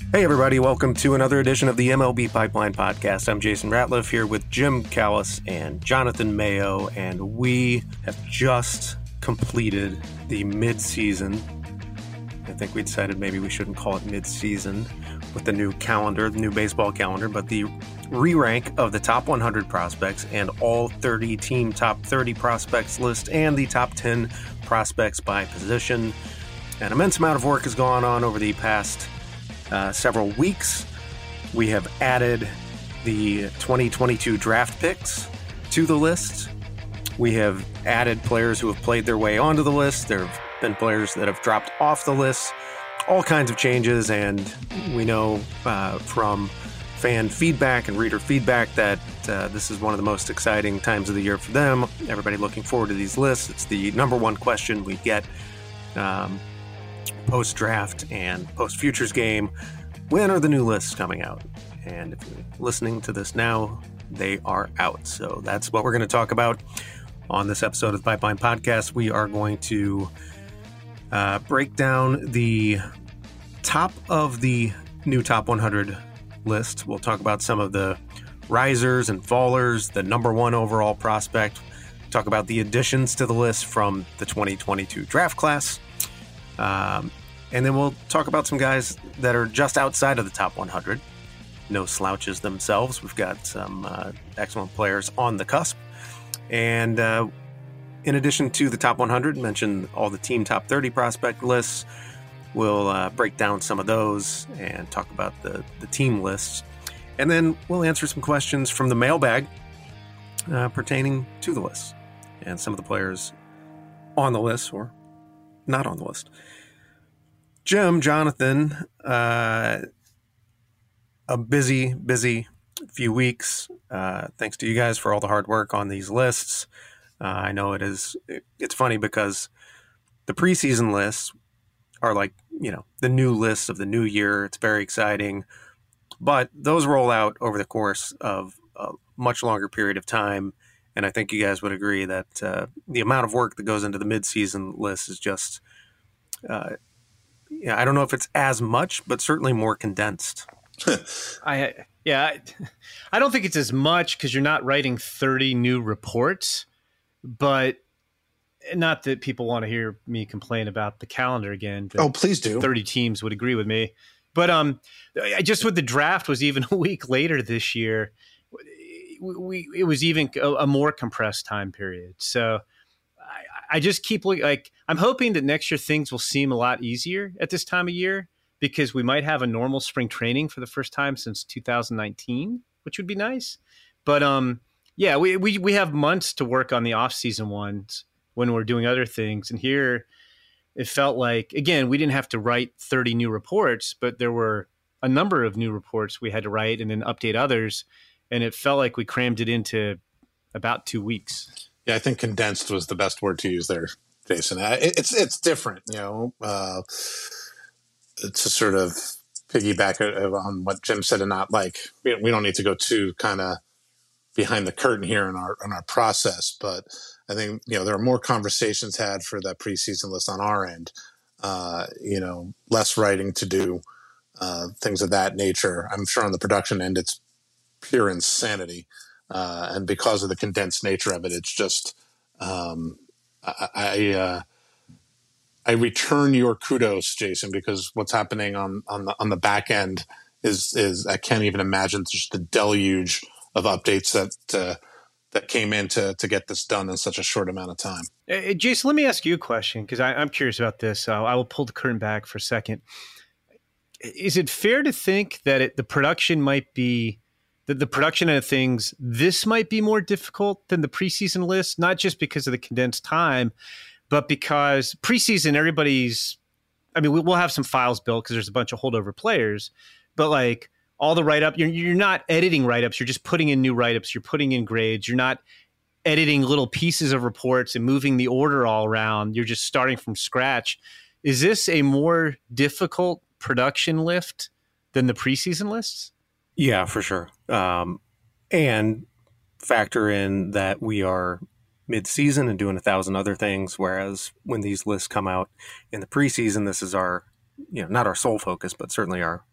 Hey, everybody. Welcome to another edition of the MLB Pipeline Podcast. I'm Jason Ratliff here with Jim Callis and Jonathan Mayo, and we have just completed the mid-season. I think we decided maybe we shouldn't call it mid-season with the new calendar, the new baseball calendar, but the re-rank of the top 100 prospects and all 30 team top 30 prospects list and the top 10 prospects by position. An immense amount of work has gone on over the past several weeks. We have added the 2022 draft picks to the list. We have added players who have played their way onto the list. There have been players that have dropped off the list. All kinds of changes, and we know from fan feedback and reader feedback that this is one of the most exciting times of the year for them. Everybody looking forward to these lists. It's the number one question we get post-draft and post-futures game. When are the new lists coming out? And if you're listening to this now, they are out. So that's what we're going to talk about on this episode of the Pipeline Podcast. We are going to break down the top of the new top 100 list. We'll talk about some of the risers and fallers, the number one overall prospect. Talk about the additions to the list from the 2022 draft class. And then we'll talk about some guys that are just outside of the top 100. No slouches themselves. We've got some excellent players on the cusp. And in addition to the top 100, mention all the team top 30 prospect lists. We'll break down some of those and talk about the team lists. And then we'll answer some questions from the mailbag pertaining to the list and some of the players on the list or not on the list. Jim, Jonathan, a busy few weeks. Thanks to you guys for all the hard work on these lists. I know it's funny because the preseason lists are like, the new lists of the new year. It's very exciting, but those roll out over the course of a much longer period of time. And I think you guys would agree that the amount of work that goes into the midseason list is just, I don't know if it's as much, but certainly more condensed. I don't think it's as much because you're not writing 30 new reports, but not that people want to hear me complain about the calendar again. Oh, please do. 30 teams would agree with me. But just with the draft was even a week later this year, it was even a more compressed time period. So I just keep looking, I'm hoping that next year things will seem a lot easier at this time of year because we might have a normal spring training for the first time since 2019, which would be nice. But we have months to work on the off-season ones when we're doing other things. And here it felt like, again, we didn't have to write 30 new reports, but there were a number of new reports we had to write and then update others. And it felt like we crammed it into about 2 weeks. Yeah, I think condensed was the best word to use there, Jason. It's different, to sort of piggyback on what Jim said and not we don't need to go too kind of behind the curtain here in our process, but I think there are more conversations had for that preseason list on our end. Less writing to do, things of that nature. I'm sure on the production end, it's pure insanity. And because of the condensed nature of it, it's just I return your kudos, Jason, because what's happening on the back end is I can't even imagine just the deluge of updates that came in to get this done in such a short amount of time. Jason, let me ask you a question because I'm curious about this. I will pull the curtain back for a second. Is it fair to think that the production might be the production of things, this might be more difficult than the preseason list, not just because of the condensed time, but because preseason, we'll have some files built because there's a bunch of holdover players, but all the write-up, you're not editing write-ups, you're just putting in new write-ups, you're putting in grades, you're not editing little pieces of reports and moving the order all around, you're just starting from scratch. Is this a more difficult production lift than the preseason lists? Yeah, for sure. And factor in that we are mid-season and doing 1,000 other things, whereas when these lists come out in the preseason, this is our, not our sole focus, but certainly our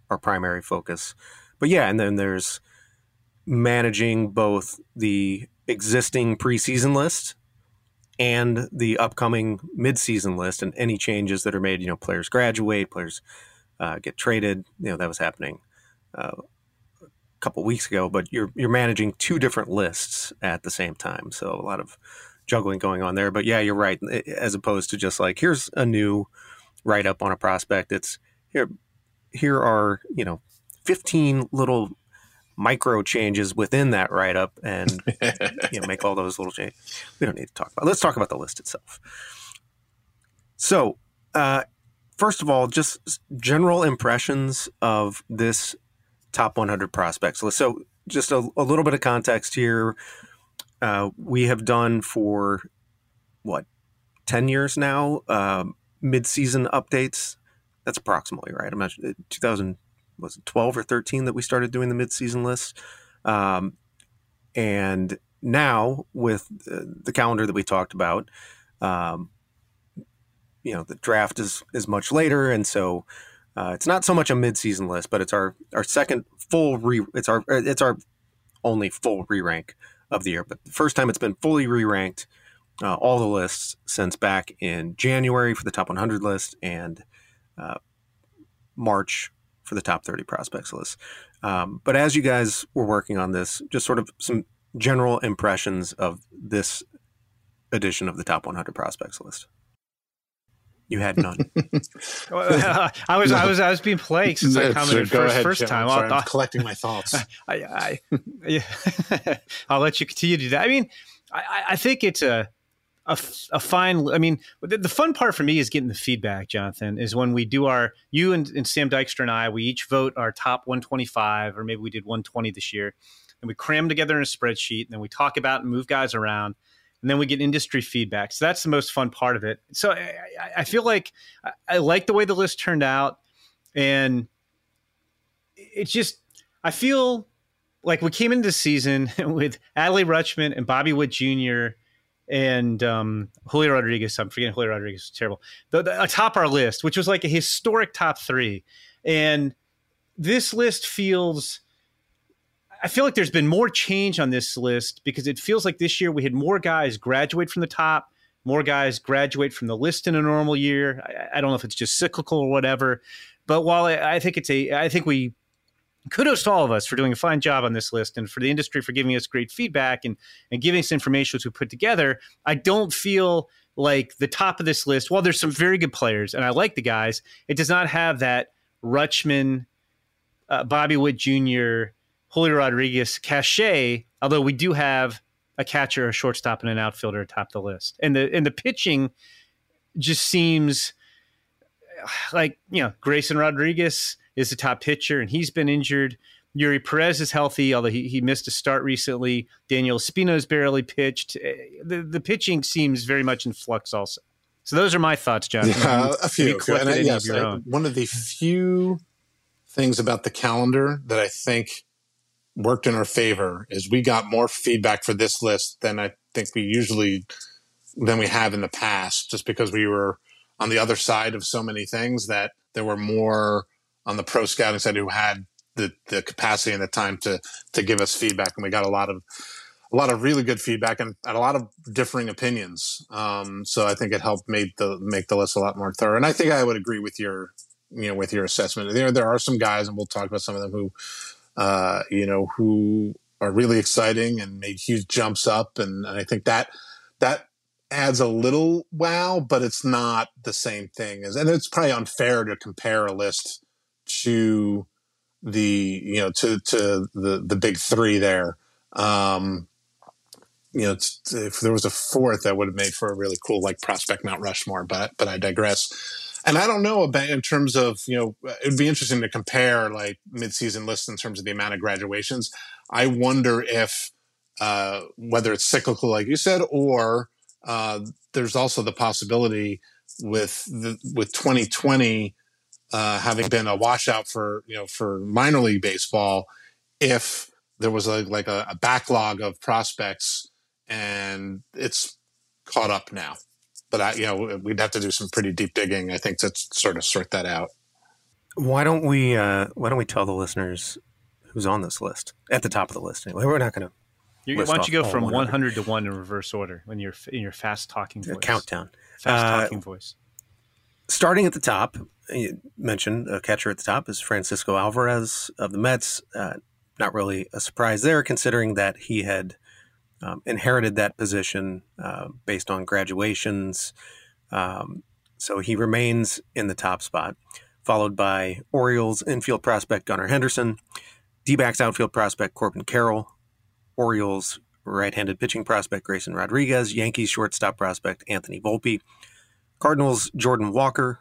our primary focus. But yeah, and then there's managing both the existing preseason list and the upcoming midseason list, and any changes that are made. Players graduate, players get traded. That was happening a couple weeks ago, but you're managing two different lists at the same time. So a lot of juggling going on there. But yeah, you're right. As opposed to just like, here's a new write up on a prospect. It's here are 15 little micro changes within that write up, and make all those little changes. We don't need to talk about. Let's talk about the list itself. So, first of all, just general impressions of this top 100 prospects list. So, just a little bit of context here. We have done for 10 years now mid-season updates. That's approximately right. I'm not sure. 2012 or 13 that we started doing the mid-season list. And now with the calendar that we talked about, the draft is much later. And so it's not so much a mid-season list, but it's our second full it's our only full re-rank of the year. But the first time it's been fully re-ranked, all the lists since back in January for the top 100 list and March for the top 30 prospects list. But as you guys were working on this, just sort of some general impressions of this edition of the top 100 prospects list. You had none. I was being plagued since I commented first time. I'm collecting my thoughts. I'll let you continue to do that. I mean, I think it's a fine. I mean, the fun part for me is getting the feedback, Jonathan, is when we do you and Sam Dykstra and I, we each vote our top 125, or maybe we did 120 this year, and we cram them together in a spreadsheet, and then we talk about and move guys around, and then we get industry feedback. So that's the most fun part of it. So I feel like I like the way the list turned out, and it's just, I feel like we came into the season with Adley Rutschman and Bobby Witt Jr. and Julio Rodriguez. I'm forgetting Julio Rodriguez was terrible. Atop our list, which was like a historic top three. And this list I feel like there's been more change on this list because it feels like this year we had more guys graduate from the top, more guys graduate from the list in a normal year. I don't know if it's just cyclical or whatever, but while I think kudos to all of us for doing a fine job on this list and for the industry for giving us great feedback and giving us information which we put together. I don't feel like the top of this list, while there's some very good players and I like the guys, it does not have that Rutschman, Bobby Witt Jr., Julio Rodriguez cachet, although we do have a catcher, a shortstop, and an outfielder atop the list. And the pitching just seems like, Grayson Rodriguez is the top pitcher, and he's been injured. Yuri Perez is healthy, although he missed a start recently. Daniel Espino's barely pitched. The pitching seems very much in flux also. So those are my thoughts, John. Yeah, a few. One of the few things about the calendar that I think worked in our favor is we got more feedback for this list than I think we have in the past, just because we were on the other side of so many things that there were more on the pro scouting side who had the capacity and the time to give us feedback. And we got a lot of really good feedback and a lot of differing opinions. So I think it helped make the list a lot more thorough. And I think I would agree with your assessment. There are some guys, and we'll talk about some of them who are really exciting and made huge jumps up. And I think that adds a little wow, but it's not the same thing and it's probably unfair to compare a list to the big three there. If there was a fourth, that would have made for a really cool, like, prospect Mount Rushmore, but I digress. And I don't know about in terms of, it would be interesting to compare like midseason lists in terms of the amount of graduations. I wonder if, whether it's cyclical, like you said, or there's also the possibility with 2020 having been a washout for minor league baseball, if there was a backlog of prospects and it's caught up now. But we'd have to do some pretty deep digging, I think, to sort of sort that out. Why don't we tell the listeners who's on this list at the top of the list? Anyway, we're not going to. Why don't you go from 100 100 to 1 in reverse order when you're in your fast talking voice? Countdown. Fast talking voice. Starting at the top, you mentioned a catcher at the top is Francisco Alvarez of the Mets. Not really a surprise there, considering that he had inherited that position based on graduations. So he remains in the top spot, followed by Orioles infield prospect Gunnar Henderson, D-backs outfield prospect Corbin Carroll, Orioles right-handed pitching prospect Grayson Rodriguez, Yankees shortstop prospect Anthony Volpe, Cardinals Jordan Walker,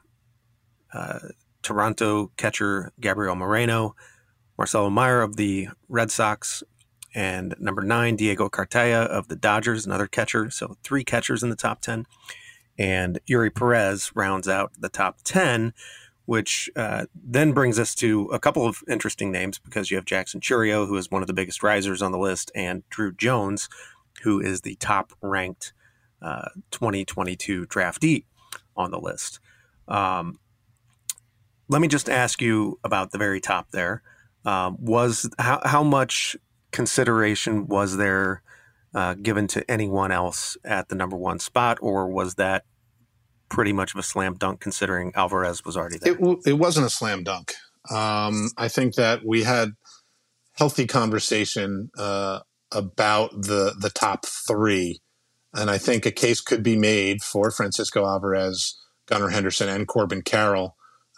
Toronto catcher Gabriel Moreno, Marcelo Meyer of the Red Sox, and number 9, Diego Cartaya of the Dodgers, another catcher. So 3 catchers in the top 10. And Yuri Perez rounds out the top 10, which then brings us to a couple of interesting names, because you have Jackson Chourio, who is one of the biggest risers on the list, and Drew Jones, who is the top-ranked 2022 draftee on the list. Let me just ask you about the very top there. How much consideration was there given to anyone else at the number 1 spot, or was that pretty much of a slam dunk considering Alvarez was already there? It wasn't a slam dunk. I think that we had healthy conversation about the top 3, and I think a case could be made for Francisco Alvarez, Gunnar Henderson, and Corbin Carroll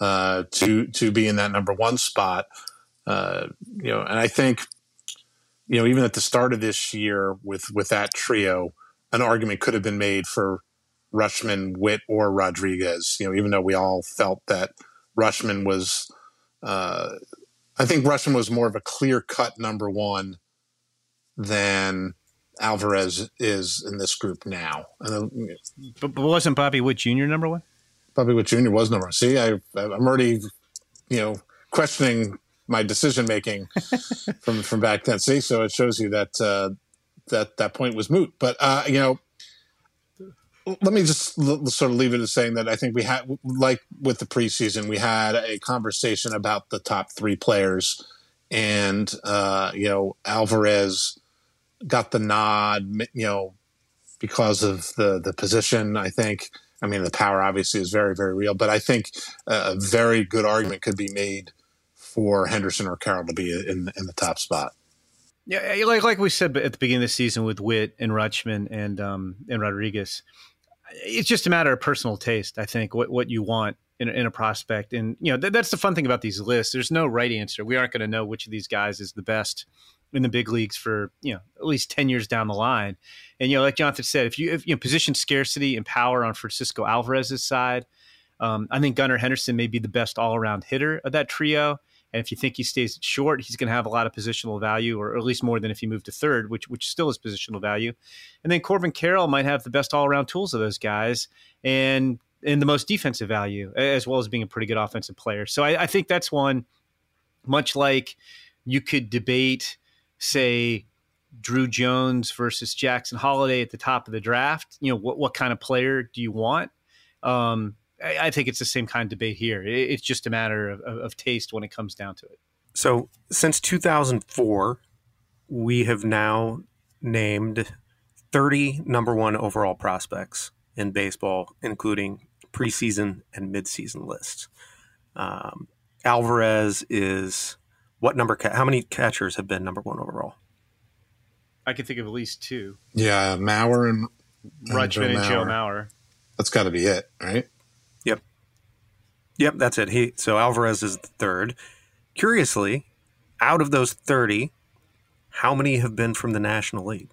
to be in that number 1 spot. And I think, even at the start of this year with that trio, an argument could have been made for Rutschman, Witt, or Rodriguez, even though we all felt that Rutschman was, I think Rutschman was more of a clear-cut number 1 than Alvarez is in this group now. But wasn't Bobby Witt Jr. number 1? Bobby Witt Jr. was number 1. See, I'm already, questioning my decision-making from back then. See, so it shows you that that point was moot. But, let me just sort of leave it as saying that I think we had, like with the preseason, we had a conversation about the top 3 players, and Alvarez got the nod, because of the position. I think, the power obviously is very, very real, but I think a very good argument could be made for Henderson or Carroll to be in the top spot. Yeah, like we said at the beginning of the season with Witt and Rutschman and Rodriguez. It's just a matter of personal taste, I think, what you want in a prospect. And, that's the fun thing about these lists. There's no right answer. We aren't going to know which of these guys is the best in the big leagues for, at least 10 years down the line. And, like Jonathan said, if position scarcity and power on Francisco Alvarez's side, I think Gunnar Henderson may be the best all-around hitter of that trio. And if you think he stays short, he's going to have a lot of positional value, or at least more than if he moved to third, which still is positional value. And then Corbin Carroll might have the best all-around tools of those guys and the most defensive value, as well as being a pretty good offensive player. So I think that's one, much like you could debate, say, Drew Jones versus Jackson Holliday at the top of the draft. What kind of player do you want? I think it's the same kind of debate here. It's just a matter of taste when it comes down to it. So since 2004, we have now named 30 number 1 overall prospects in baseball, including preseason and midseason lists. Alvarez is what number? How many catchers have been number 1 overall? I can think of at least 2. Yeah, Mauer and Rutschman and Joe Mauer. That's got to be it, right? Yep, that's it. So Alvarez is the 3rd. Curiously, out of those 30, how many have been from the National League?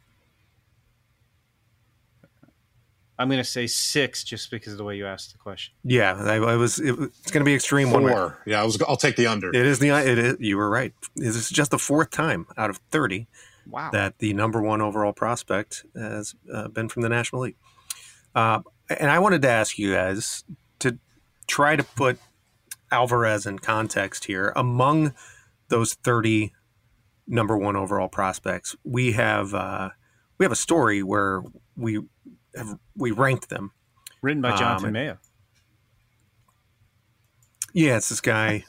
I'm going to say 6, just because of the way you asked the question. Yeah, it's going to be extreme. 4. Yeah, I'll take the under. It is. You were right. This is just the 4th time out of 30 that the number 1 overall prospect has been from the National League. And I wanted to ask you guys to try to put Alvarez in context here. Among those 30 number 1 overall prospects, we have a story where we ranked them. Written by Jonathan Mayo. Yeah, it's this guy.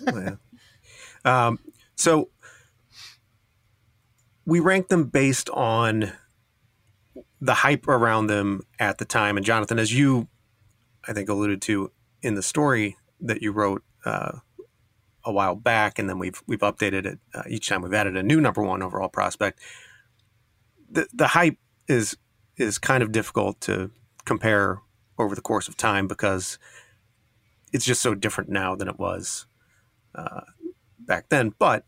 So we ranked them based on the hype around them at the time. And Jonathan, as you, I think, alluded to in the story that you wrote a while back, and then we've updated it each time we've added a new number one overall prospect. The hype is kind of difficult to compare over the course of time because it's just so different now than it was back then. But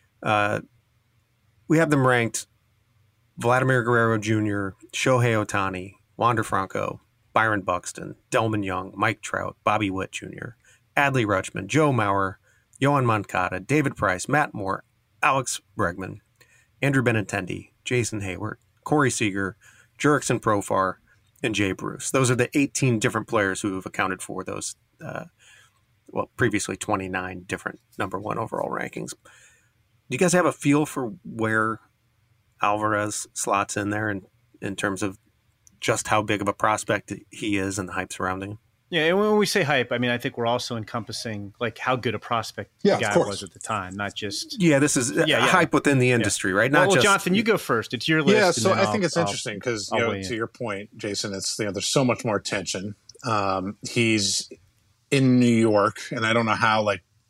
we have them ranked: Vladimir Guerrero Jr., Shohei Ohtani, Wander Franco, Byron Buxton, Delman Young, Mike Trout, Bobby Witt Jr., Adley Rutschman, Joe Mauer, Yohan Moncada, David Price, Matt Moore, Alex Bregman, Andrew Benintendi, Jason Hayward, Corey Seager, Jurickson Profar, and Jay Bruce. Those are the 18 different players who have accounted for those, previously 29 different number one overall rankings. Do you guys have a feel for where Alvarez slots in there in terms of just how big of a prospect he is and the hype surrounding him? Yeah, and when we say hype, I mean, I think we're also encompassing like how good a prospect the guy was at the time, not just... Yeah, this is hype within the industry, right? Not just... Jonathan, you go first. It's your list. Yeah, so I think it's interesting because, to your point, Jason, it's there's so much more attention. He's in New York, and I don't know how,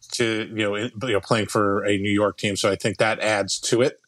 playing for a New York team, so I think that adds to it.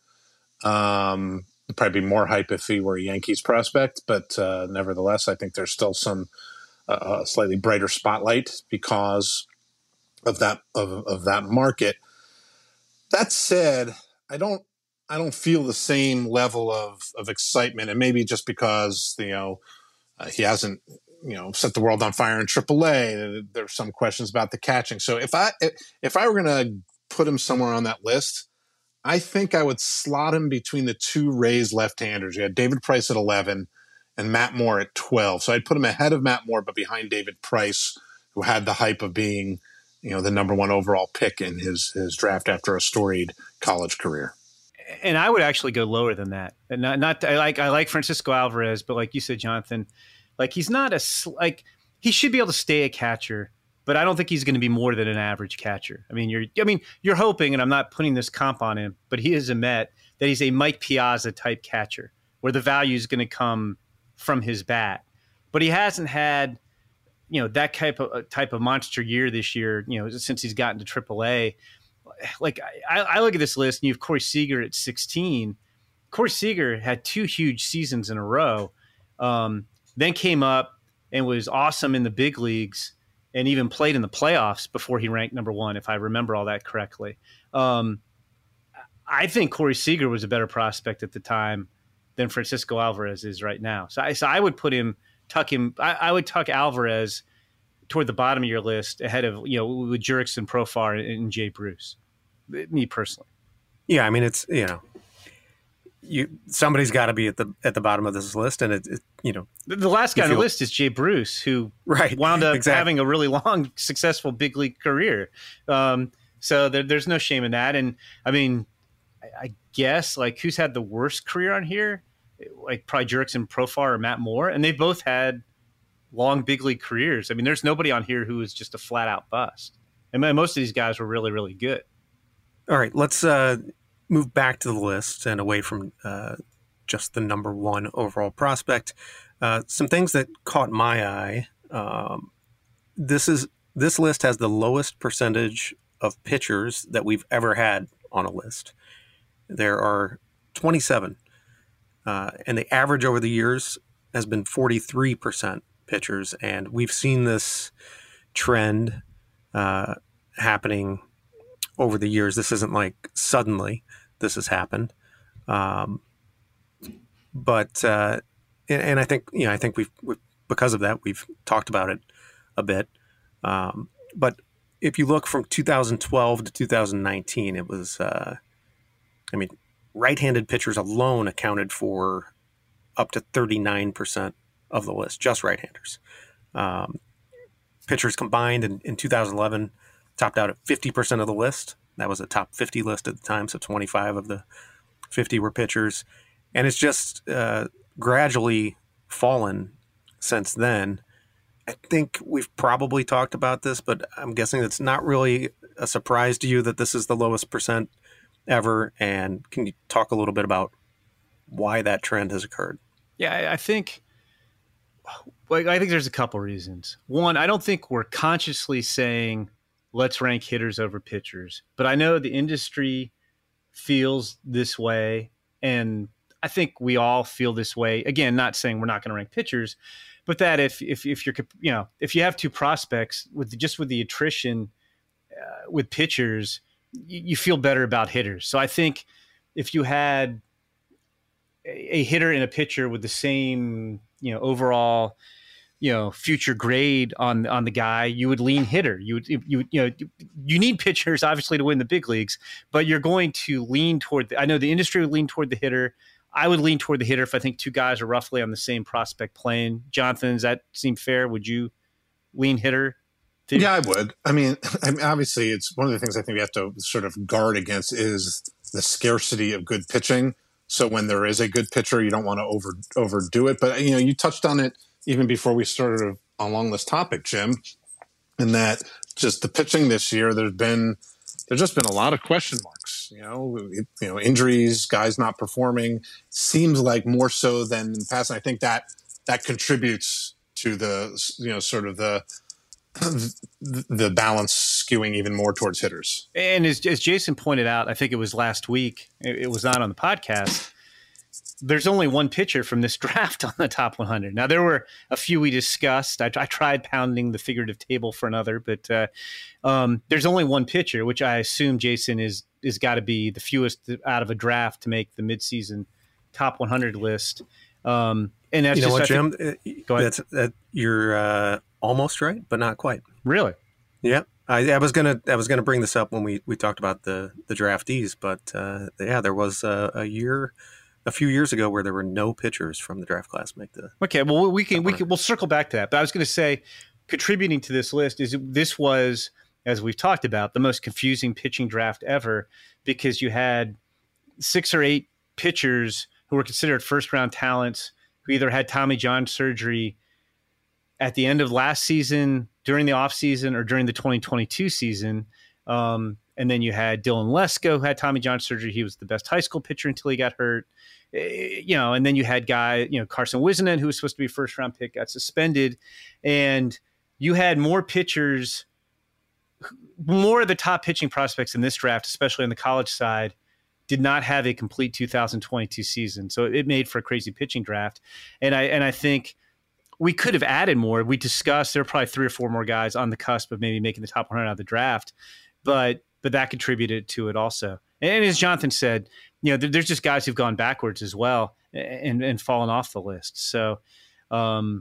It'd probably be more hype if he were a Yankees prospect, but nevertheless, I think there's still some slightly brighter spotlight because of that market. That said, I don't feel the same level of excitement, and maybe just because he hasn't set the world on fire in AAA. There's some questions about the catching. So if I were going to put him somewhere on that list, I think I would slot him between the two Rays left-handers. You had David Price at 11 and Matt Moore at 12. So I'd put him ahead of Matt Moore, but behind David Price, who had the hype of being, the number one overall pick in his draft after a storied college career. And I would actually go lower than that. And I like Francisco Alvarez, but like you said, Jonathan, like he's not he should be able to stay a catcher, but I don't think he's going to be more than an average catcher. I mean, you're hoping, and I'm not putting this comp on him, but he is a Met, that he's a Mike Piazza type catcher where the value is going to come from his bat. But he hasn't had, that type of monster year this year, since he's gotten to AAA. Like I look at this list and you have Corey Seager at 16. Corey Seager had 2 huge seasons in a row, then came up and was awesome in the big leagues and even played in the playoffs before he ranked number one, if I remember all that correctly. I think Corey Seager was a better prospect at the time than Francisco Alvarez is right now. So I would tuck him. I would tuck Alvarez toward the bottom of your list ahead of, with Jurickson Profar and Jay Bruce, me personally. Yeah. I mean, it's, somebody's got to be at the bottom of this list, and the last guy on the list is Jay Bruce, who wound up having a really long, successful big league career. So there's no shame in that. And I mean, I guess like who's had the worst career on here? Like probably Jurickson Profar or Matt Moore, and they both had long big league careers. I mean, there's nobody on here who was just a flat out bust, and most of these guys were really, really good. All right, let's move back to the list and away from just the number one overall prospect. Some things that caught my eye. This list has the lowest percentage of pitchers that we've ever had on a list. There are 27, and the average over the years has been 43% pitchers, and we've seen this trend happening over the years. This isn't like suddenly this has happened, but and I think we've because of that we've talked about it a bit. But if you look from 2012 to 2019, it was right-handed pitchers alone accounted for up to 39% of the list, just right-handers. Pitchers combined in 2011 topped out at 50% of the list. That was a top 50 list at the time, so 25 of the 50 were pitchers. And it's just gradually fallen since then I think we've probably talked about this, but I'm guessing it's not really a surprise to you that this is the lowest percent ever. And can you talk a little bit about why that trend has occurred? Yeah, I think there's a couple reasons. One, I don't think we're consciously saying let's rank hitters over pitchers, but I know the industry feels this way, and I think we all feel this way. Again, not saying we're not going to rank pitchers, but that if you're, if you have two prospects with the attrition with pitchers, you feel better about hitters. So I think if you had a hitter and a pitcher with the same, overall, future grade on the guy, you would lean hitter. You need pitchers obviously to win the big leagues, but you're going to lean toward I know the industry would lean toward the hitter. I would lean toward the hitter if I think two guys are roughly on the same prospect plane. Jonathan, does that seem fair? Would you lean hitter? Yeah, I would. I mean, obviously, it's one of the things I think we have to sort of guard against is the scarcity of good pitching. So when there is a good pitcher, you don't want to overdo it. But you touched on it even before we started along this topic, Jim, in that just the pitching this year, there's just been a lot of question marks. Injuries, guys not performing. Seems like more so than in the past. And I think that contributes to the sort of the balance skewing even more towards hitters. And as Jason pointed out, I think it was last week, it was not on the podcast, there's only one pitcher from this draft on the top 100. Now, there were a few we discussed. I tried pounding the figurative table for another, but there's only one pitcher, which I assume, Jason, is got to be the fewest out of a draft to make the midseason top 100 list. And that's Jim? Go ahead. You're almost right, but not quite. Really? Yeah. I was gonna bring this up when we talked about the draftees, but there was a few years ago where there were no pitchers from the draft class make the. Okay, well we'll circle back to that. But I was going to say, contributing to this list this was, as we've talked about, the most confusing pitching draft ever, because you had 6 or 8 pitchers who were considered first round talents who either had Tommy John surgery at the end of last season, during the offseason, or during the 2022 season. And then you had Dylan Lesko, who had Tommy John surgery. He was the best high school pitcher until he got hurt. And then you had Carson Wisnett, who was supposed to be a first-round pick, got suspended. And you had more pitchers, more of the top pitching prospects in this draft, especially on the college side, did not have a complete 2022 season. So it made for a crazy pitching draft. And I think we could have added more. We discussed there were probably 3 or 4 more guys on the cusp of maybe making the top 100 out of the draft, but that contributed to it also. And as Jonathan said, there's just guys who've gone backwards as well and fallen off the list. So, I'm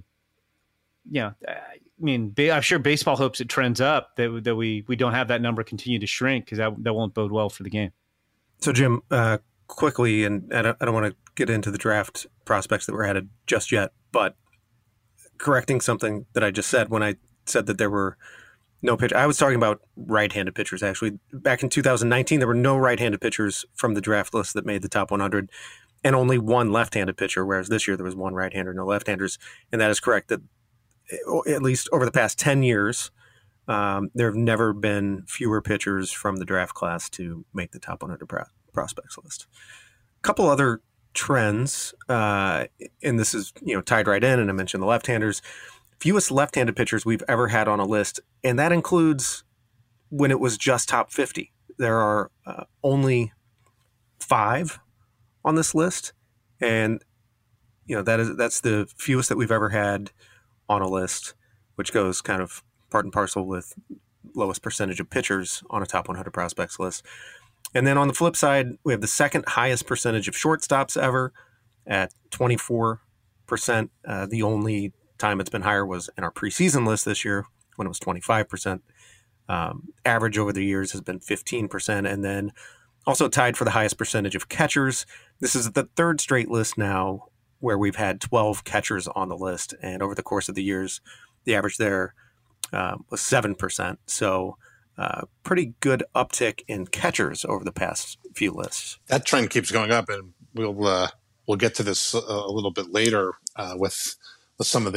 sure baseball hopes it trends up, that we don't have that number continue to shrink, because that won't bode well for the game. So, Jim, quickly, and I don't want to get into the draft prospects that were added just yet, but correcting something that I just said when I said that there were no pitch. I was talking about right-handed pitchers, actually. Back in 2019, there were no right-handed pitchers from the draft list that made the top 100, and only one left-handed pitcher, whereas this year there was one right-hander, no left-handers. And that is correct, that at least over the past 10 years, there have never been fewer pitchers from the draft class to make the top 100 prospects list. A couple other trends, and this is tied right in, and I mentioned the left-handers. Fewest left-handed pitchers we've ever had on a list, and that includes when it was just top 50. There are only 5 on this list, and that's the fewest that we've ever had on a list, which goes kind of part and parcel with lowest percentage of pitchers on a top 100 prospects list. And then on the flip side, we have the second highest percentage of shortstops ever at 24%. The only time it's been higher was in our preseason list this year when it was 25%. Average over the years has been 15%. And then also tied for the highest percentage of catchers. This is the 3rd straight list now where we've had 12 catchers on the list. And over the course of the years, the average there was 7%. So pretty good uptick in catchers over the past few lists. That trend keeps going up, and we'll get to this a little bit later with some of the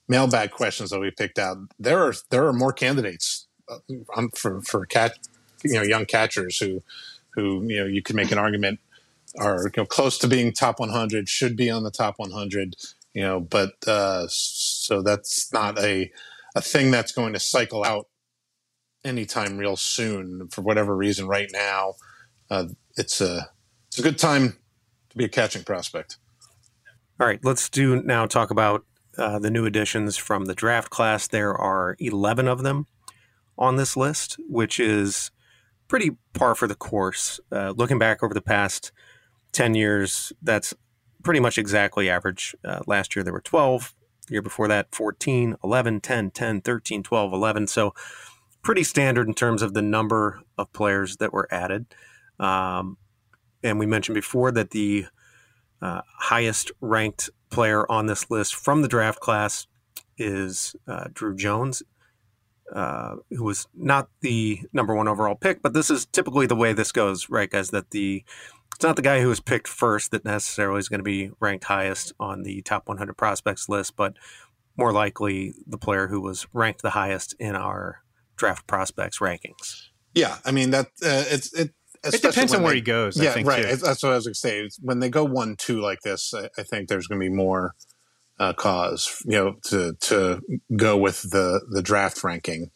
mailbag questions that we picked out, there are more candidates for young catchers who you could make an argument are close to being top 100, should be on the top 100, but so that's not a thing that's going to cycle out anytime real soon for whatever reason. Right now, it's a good time to be a catching prospect. All right, let's now talk about the new additions from the draft class. There are 11 of them on this list, which is pretty par for the course. Looking back over the past 10 years, that's pretty much exactly average. Last year there were 12. The year before that, 14, 11, 10, 10, 13, 12, 11. So pretty standard in terms of the number of players that were added. And we mentioned before that the highest ranked player on this list from the draft class is Drew Jones, who was not the number one overall pick, but this is typically the way this goes, right, guys, that it's not the guy who was picked first that necessarily is going to be ranked highest on the top 100 prospects list, but more likely the player who was ranked the highest in our draft prospects rankings. Yeah, I mean, that it depends on where he goes. Yeah, I think, right. too. That's what I was going to say. When they go 1-2 like this, I think there's going to be more cause, to go with the draft ranking,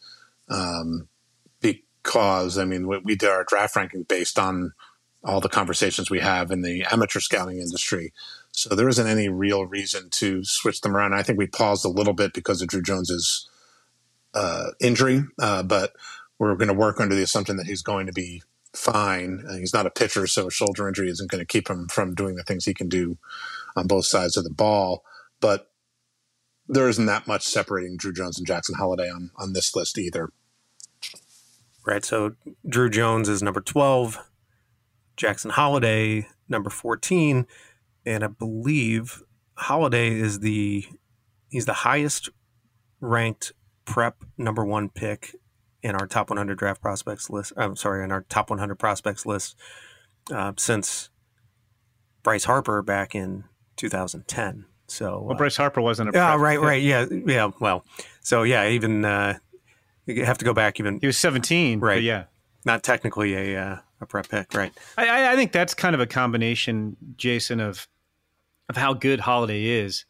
because I mean we did our draft ranking based on all the conversations we have in the amateur scouting industry. So there isn't any real reason to switch them around. I think we paused a little bit because of Drew Jones's injury, but we're going to work under the assumption that he's going to be fine. He's not a pitcher, so a shoulder injury isn't going to keep him from doing the things he can do on both sides of the ball. But there isn't that much separating Drew Jones and Jackson Holliday on this list either. Right, so Drew Jones is number 12, Jackson Holliday number 14, and I believe Holliday is he's the highest ranked prep number one pick in our top 100 draft prospects list. I'm sorry, in our top 100 prospects list since Bryce Harper back in 2010. So Bryce Harper wasn't a prep. Yeah, right, yeah. Well, so yeah, even you have to go back even. He was 17, right? But yeah, not technically a prep pick, right? I think that's kind of a combination, Jason, of how good Holliday is.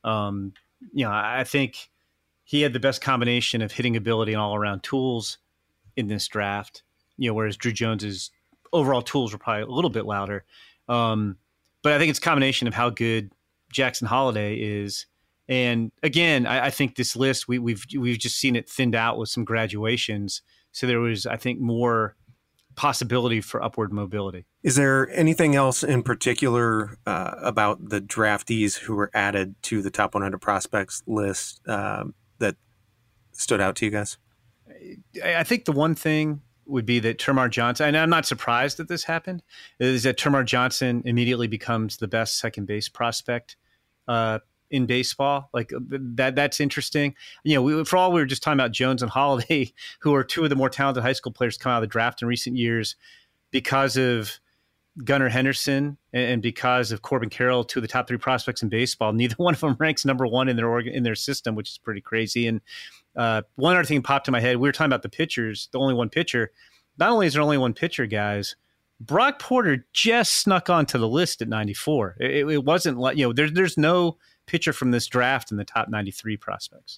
I think he had the best combination of hitting ability and all-around tools in this draft, whereas Drew Jones's overall tools were probably a little bit louder. But I think it's a combination of how good Jackson Holliday is. And again, I think this list, we've just seen it thinned out with some graduations. So there was, I think, more possibility for upward mobility. Is there anything else in particular about the draftees who were added to the top 100 prospects list that stood out to you guys? I think the one thing would be that Termarr Johnson, and I'm not surprised that this happened, is that Termarr Johnson immediately becomes the best second base prospect in baseball. Like that's interesting. For all we were just talking about Jones and Holliday, who are two of the more talented high school players to come out of the draft in recent years, because of Gunnar Henderson and because of Corbin Carroll, two of the top three prospects in baseball. Neither one of them ranks number one in their system, which is pretty crazy. And one other thing popped in my head. We were talking about the pitchers, the only one pitcher. Not only is there only one pitcher, guys, Brock Porter just snuck onto the list at 94. It wasn't like, there's no pitcher from this draft in the top 93 prospects.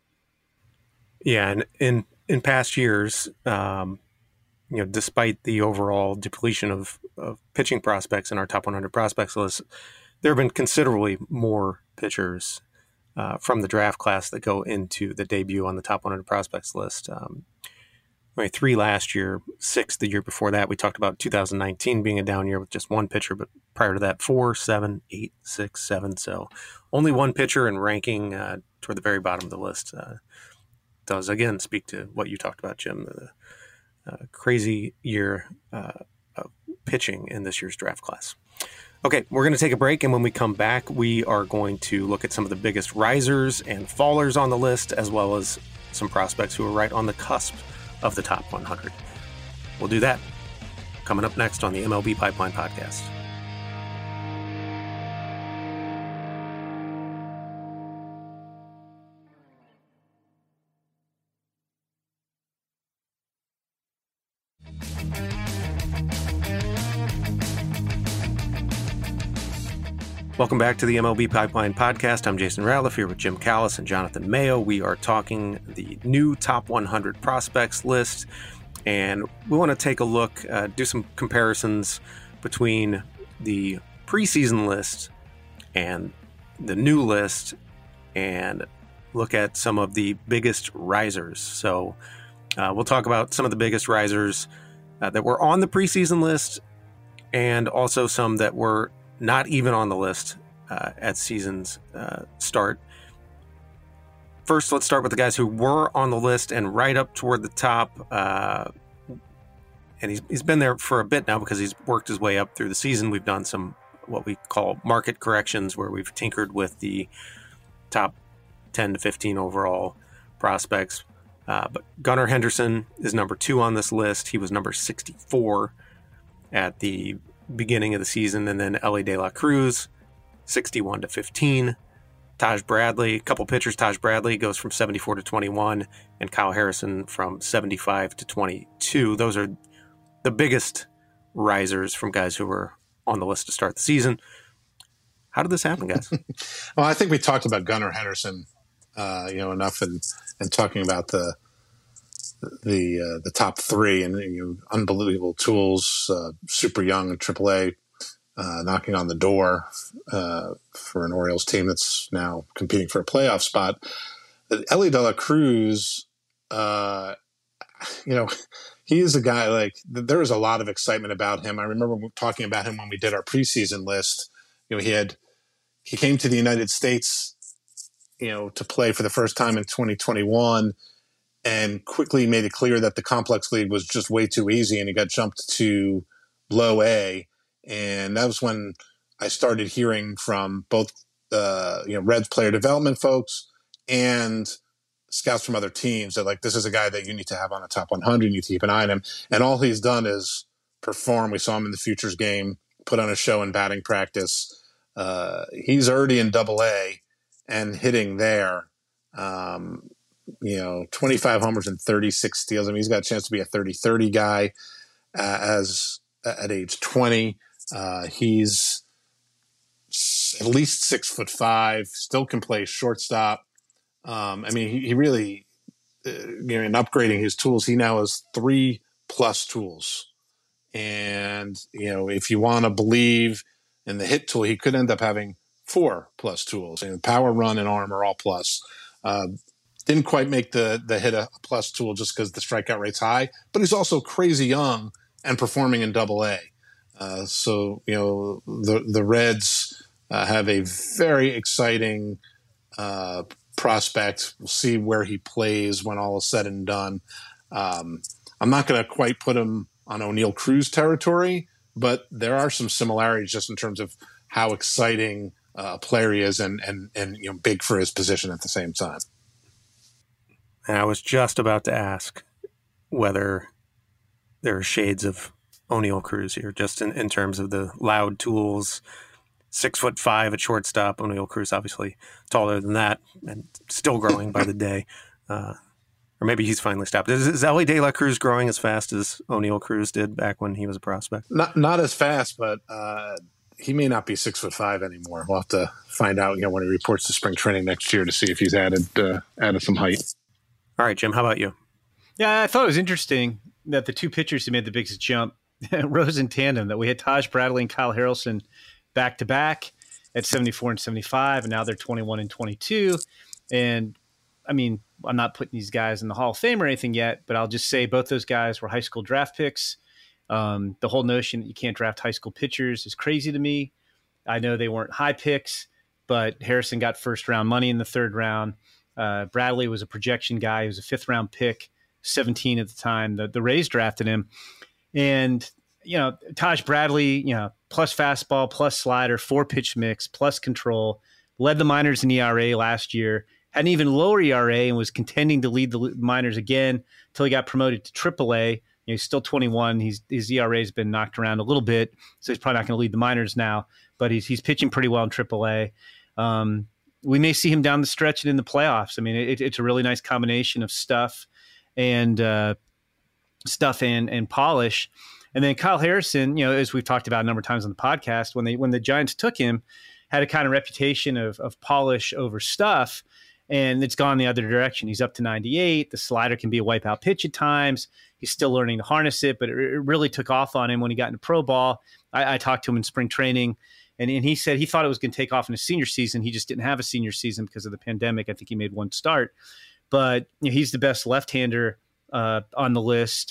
Yeah, and in past years, despite the overall depletion of pitching prospects in our top 100 prospects list, there have been considerably more pitchers from the draft class that go into the debut on the top 100 prospects list. 3 last year, 6 the year before that. We talked about 2019 being a down year with just one pitcher, but prior to that, 4, 7, 8, 6, 7. So only one pitcher, and ranking toward the very bottom of the list does, again, speak to what you talked about, Jim, the crazy year of pitching in this year's draft class. Okay, we're going to take a break, and when we come back, we are going to look at some of the biggest risers and fallers on the list, as well as some prospects who are right on the cusp of the top 100. We'll do that coming up next on the MLB Pipeline Podcast. Welcome back to the MLB Pipeline Podcast. I'm Jason Ratliff here with Jim Callis and Jonathan Mayo. We are talking the new top 100 prospects list, and we want to take a look, do some comparisons between the preseason list and the new list, and look at some of the biggest risers. So we'll talk about some of the biggest risers that were on the preseason list, and also some that were not even on the list at season's start. First, let's start with the guys who were on the list and right up toward the top. And he's been there for a bit now because he's worked his way up through the season. We've done some what we call market corrections, where we've tinkered with the top 10 to 15 overall prospects. But Gunnar Henderson is number 2 on this list. He was number 64 at the beginning of the season. And then Elly De La Cruz, 61 to 15. Taj Bradley, a couple pitchers. Taj Bradley goes from 74 to 21, and Kyle Harrison from 75 to 22. Those are the biggest risers from guys who were on the list to start the season. How did this happen, guys? Well, I think we talked about Gunnar Henderson, enough, and talking about the top 3 and unbelievable tools, super young at AAA, knocking on the door for an Orioles team that's now competing for a playoff spot. Elly De La Cruz, he is a guy, like, there was a lot of excitement about him. I remember talking about him when we did our preseason list. He came to the United States, to play for the first time in 2021, and quickly made it clear that the complex league was just way too easy, and he got jumped to low A. And that was when I started hearing from both, Reds player development folks and scouts from other teams that, like, this is a guy that you need to have on the top 100. You need to keep an eye on him. And all he's done is perform. We saw him in the Futures game, put on a show in batting practice. He's already in AA and hitting there. 25 homers and 36 steals. I mean, he's got a chance to be a 30-30 guy at age 20. He's at least 6'5", still can play shortstop. He really, in upgrading his tools, he now has 3+ tools. And, if you want to believe in the hit tool, he could end up having 4+ tools. And power, run, and arm are all plus. Didn't quite make the hit a plus tool just because the strikeout rate's high, but he's also crazy young and performing in AA. So the Reds have a very exciting prospect. We'll see where he plays when all is said and done. I'm not going to quite put him on O'Neill Cruz territory, but there are some similarities just in terms of how exciting a player he is and big for his position at the same time. And I was just about to ask whether there are shades of O'Neill Cruz here, just in terms of the loud tools. 6'5" at shortstop. O'Neill Cruz obviously taller than that and still growing by the day. Or maybe he's finally stopped. Is Elly De La Cruz growing as fast as O'Neill Cruz did back when he was a prospect? Not as fast, but he may not be 6'5" anymore. We'll have to find out, when he reports to spring training next year to see if he's added some height. All right, Jim, how about you? Yeah, I thought it was interesting that the 2 pitchers who made the biggest jump rose in tandem, that we had Taj Bradley and Kyle Harrelson back-to-back at 74 and 75, and now they're 21 and 22. And, I'm not putting these guys in the Hall of Fame or anything yet, but I'll just say both those guys were high school draft picks. The whole notion that you can't draft high school pitchers is crazy to me. I know they weren't high picks, but Harrison got first-round money in the 3rd round. Bradley was a projection guy. He was a 5th-round pick, 17 at the time. The Rays drafted him. And, Taj Bradley, plus fastball, plus slider, 4-pitch mix, plus control, led the minors in ERA last year, had an even lower ERA and was contending to lead the minors again until he got promoted to AAA. He's still 21. His ERA has been knocked around a little bit, so he's probably not going to lead the minors now, but he's pitching pretty well in AAA. We may see him down the stretch and in the playoffs. It's a really nice combination of stuff and polish. And then Kyle Harrison, as we've talked about a number of times on the podcast, when the Giants took him, had a kind of reputation of polish over stuff, and it's gone the other direction. He's up to 98. The slider can be a wipeout pitch at times. He's still learning to harness it, but it really took off on him when he got into pro ball. I talked to him in spring training, and he said he thought it was going to take off in his senior season. He just didn't have a senior season because of the pandemic. I think he made one start, but he's the best left-hander on the list.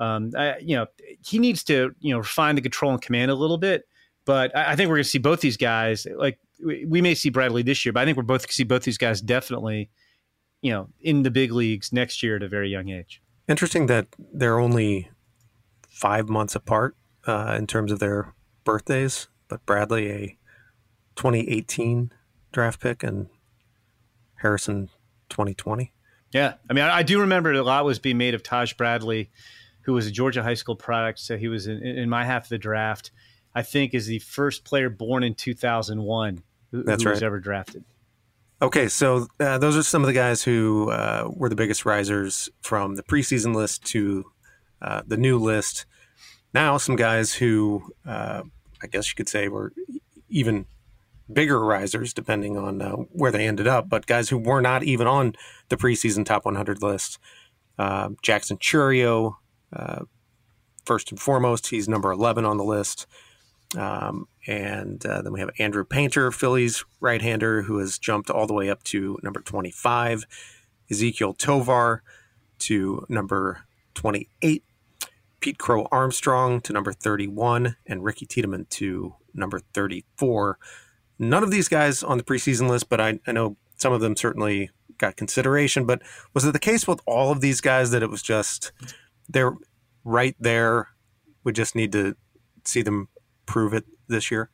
He needs to refine the control and command a little bit, but I think we're going to see both these guys. Like we may see Bradley this year, but I think we're both going to see both these guys definitely, in the big leagues next year at a very young age. Interesting that they're only 5 months apart in terms of their birthdays, but Bradley, a 2018 draft pick, and Harrison, 2020. Yeah. I mean, I do remember a lot was being made of Taj Bradley, who was a Georgia high school product. So he was in my half of the draft, I think, is the first player born in 2001 who was ever drafted. Okay, so those are some of the guys who were the biggest risers from the preseason list to the new list. Now, some guys who I guess you could say were even bigger risers, depending on where they ended up, but guys who were not even on the preseason top 100 list. Jackson Chourio, first and foremost, he's number 11 on the list. And then we have Andrew Painter, Phillies right-hander, who has jumped all the way up to number 25. Ezekiel Tovar to number 28. Pete Crow Armstrong to number 31. And Ricky Tiedemann to number 34. None of these guys on the preseason list, but I know some of them certainly got consideration. But was it the case with all of these guys that it was just they're right there? We just need to see them prove it this year?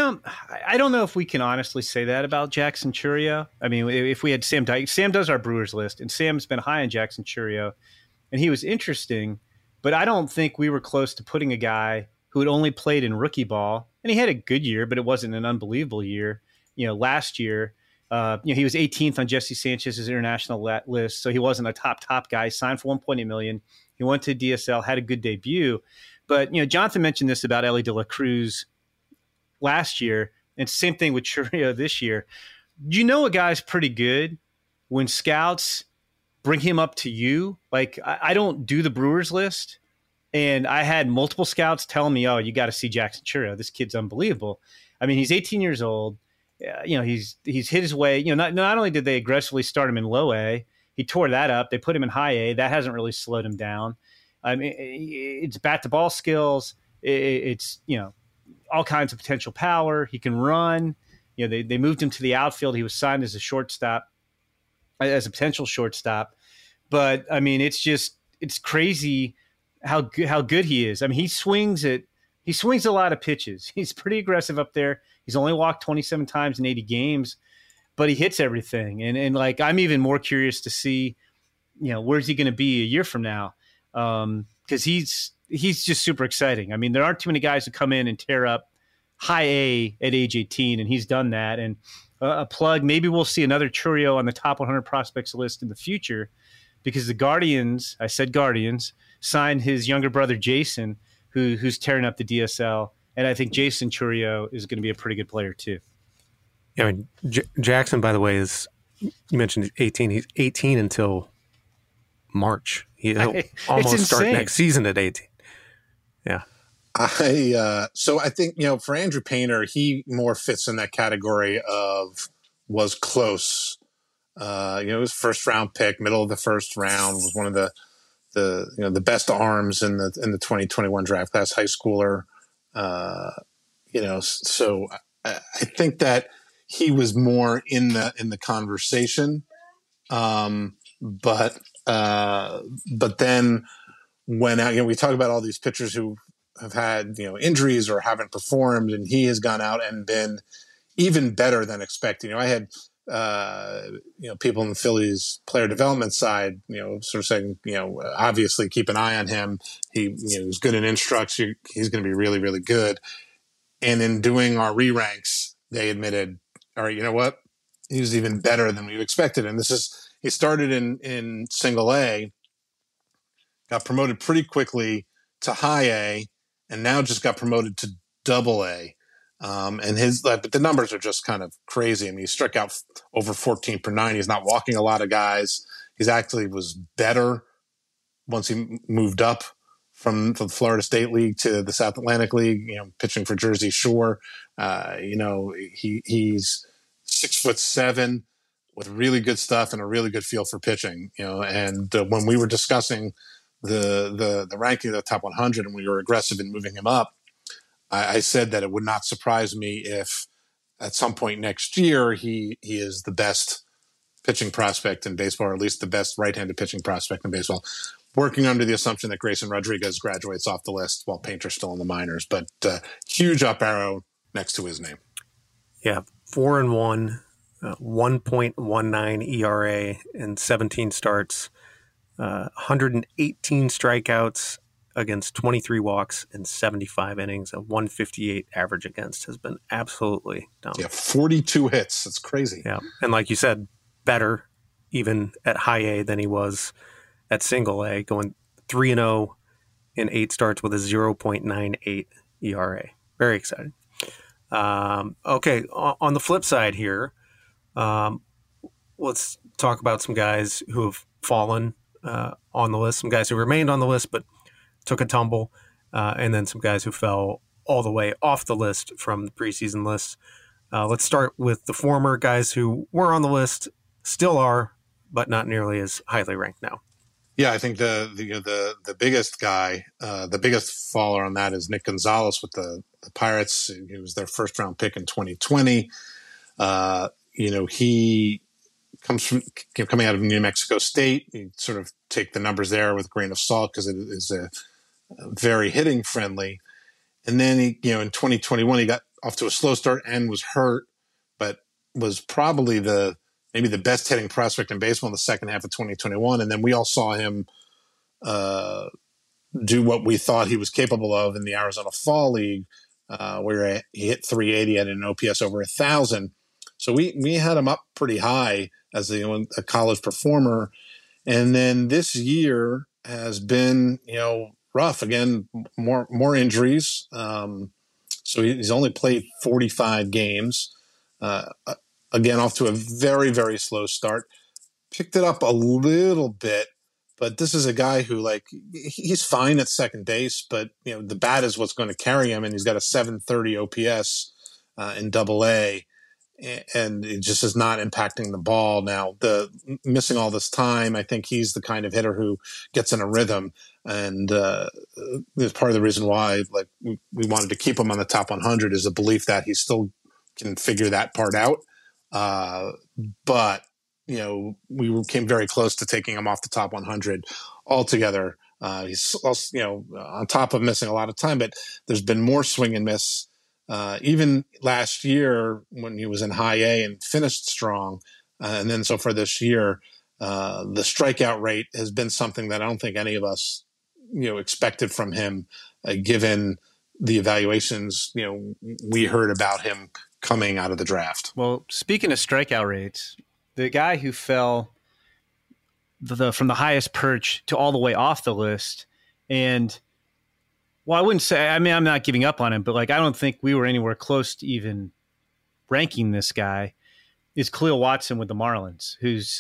I don't know if we can honestly say that about Jackson Chourio. I mean, if we had Sam Dyke, Sam does our Brewers list, and Sam's been high on Jackson Chourio, and he was interesting, but I don't think we were close to putting a guy who had only played in rookie ball, and he had a good year, but it wasn't an unbelievable year. Last year, he was 18th on Jesse Sanchez's international list, so he wasn't a top guy. Signed for $1.8 million. He went to DSL, had a good debut. But, Jonathan mentioned this about Elly De La Cruz last year, and same thing with Chourio this year. A guy's pretty good when scouts bring him up to you. Like, I don't do the Brewers list, and I had multiple scouts telling me, oh, you got to see Jackson Chourio. This kid's unbelievable. I mean, he's 18 years old. He's hit his way. Not only did they aggressively start him in low A, he tore that up. They put him in high A. That hasn't really slowed him down. I mean, it's bat to ball skills. It's all kinds of potential power. He can run. They moved him to the outfield. He was signed as a shortstop, as a potential shortstop. But I mean, it's crazy how good he is. I mean, he swings a lot of pitches. He's pretty aggressive up there. He's only walked 27 times in 80 games, but he hits everything. And like, I'm even more curious to see, where's he going to be a year from now? Because he's just super exciting. I mean, there aren't too many guys who come in and tear up high A at age 18, and he's done that. And a plug, maybe we'll see another Chourio on the top 100 prospects list in the future, because the Guardians, signed his younger brother Jason, who's tearing up the DSL, and I think Jason Chourio is going to be a pretty good player too. I mean, Jackson, by the way, you mentioned 18. He's 18 until March. He'll almost start next season at 18. Yeah. So I think, for Andrew Painter, he more fits in that category of was close. His first round pick, middle of the first round, was one of the best arms in the 2021 draft class, high schooler. So I think that he was more in the conversation. But then when we talk about all these pitchers who have had injuries or haven't performed, and he has gone out and been even better than expected. I had people in the Phillies player development side, sort of saying, obviously keep an eye on him. He's good in instructs. He's going to be really, really good. And in doing our re-ranks, they admitted, all right, you know what? He was even better than we expected. And he started in single A, got promoted pretty quickly to high A, and now just got promoted to double A. And but the numbers are just kind of crazy. I mean, he struck out over 14 per nine. He's not walking a lot of guys. He's actually was better once he moved up from the Florida State League to the South Atlantic League, pitching for Jersey Shore. He's 6'7" with really good stuff and a really good feel for pitching, and when we were discussing the ranking of the top 100 and we were aggressive in moving him up, I said that it would not surprise me if at some point next year he is the best pitching prospect in baseball, or at least the best right-handed pitching prospect in baseball, working under the assumption that Grayson Rodriguez graduates off the list while Painter's still in the minors. But huge up arrow next to his name. Yeah, 4-1, 1.19 ERA in 17 starts, 118 strikeouts against 23 walks in 75 innings. A 158 average against has been absolutely dominant. Yeah, 42 hits. That's crazy. Yeah, and like you said, better even at high A than he was at single A, going 3-0 in 8 starts with a 0.98 ERA. Very exciting. Okay, on the flip side here, let's talk about some guys who have fallen on the list, some guys who remained on the list but took a tumble, and then some guys who fell all the way off the list from the preseason list. Let's start with the former guys who were on the list, still are, but not nearly as highly ranked now. Yeah, I think the biggest guy, the biggest faller on that is Nick Gonzalez with the Pirates. He was their first round pick in 2020. He comes from coming out of New Mexico State. You sort of take the numbers there with a grain of salt because it is a very hitting friendly. And then in 2021 he got off to a slow start and was hurt, but was probably maybe the best hitting prospect in baseball in the second half of 2021. And then we all saw him do what we thought he was capable of in the Arizona Fall League, where he hit 380 at an OPS over 1,000. So we had him up pretty high as a college performer. And then this year has been, rough. Again, more injuries. So he's only played 45 games. Again, off to a very, very slow start. Picked it up a little bit, but this is a guy who, he's fine at second base, but, the bat is what's going to carry him, and he's got a 730 OPS in Double-A, and it just is not impacting the ball. Now, missing all this time, I think he's the kind of hitter who gets in a rhythm, and it's part of the reason why we wanted to keep him on the top 100 is a belief that he still can figure that part out. But we came very close to taking him off the top 100 altogether. He's also, on top of missing a lot of time, but there's been more swing and miss. Even last year when he was in high A and finished strong, and then so far this year, the strikeout rate has been something that I don't think any of us, expected from him, given the evaluations, we heard about him coming out of the draft. Well, speaking of strikeout rates, the guy who fell from the highest perch to all the way off the list, and I wouldn't say, I'm not giving up on him, but I don't think we were anywhere close to even ranking this guy, is Khalil Watson with the Marlins, who's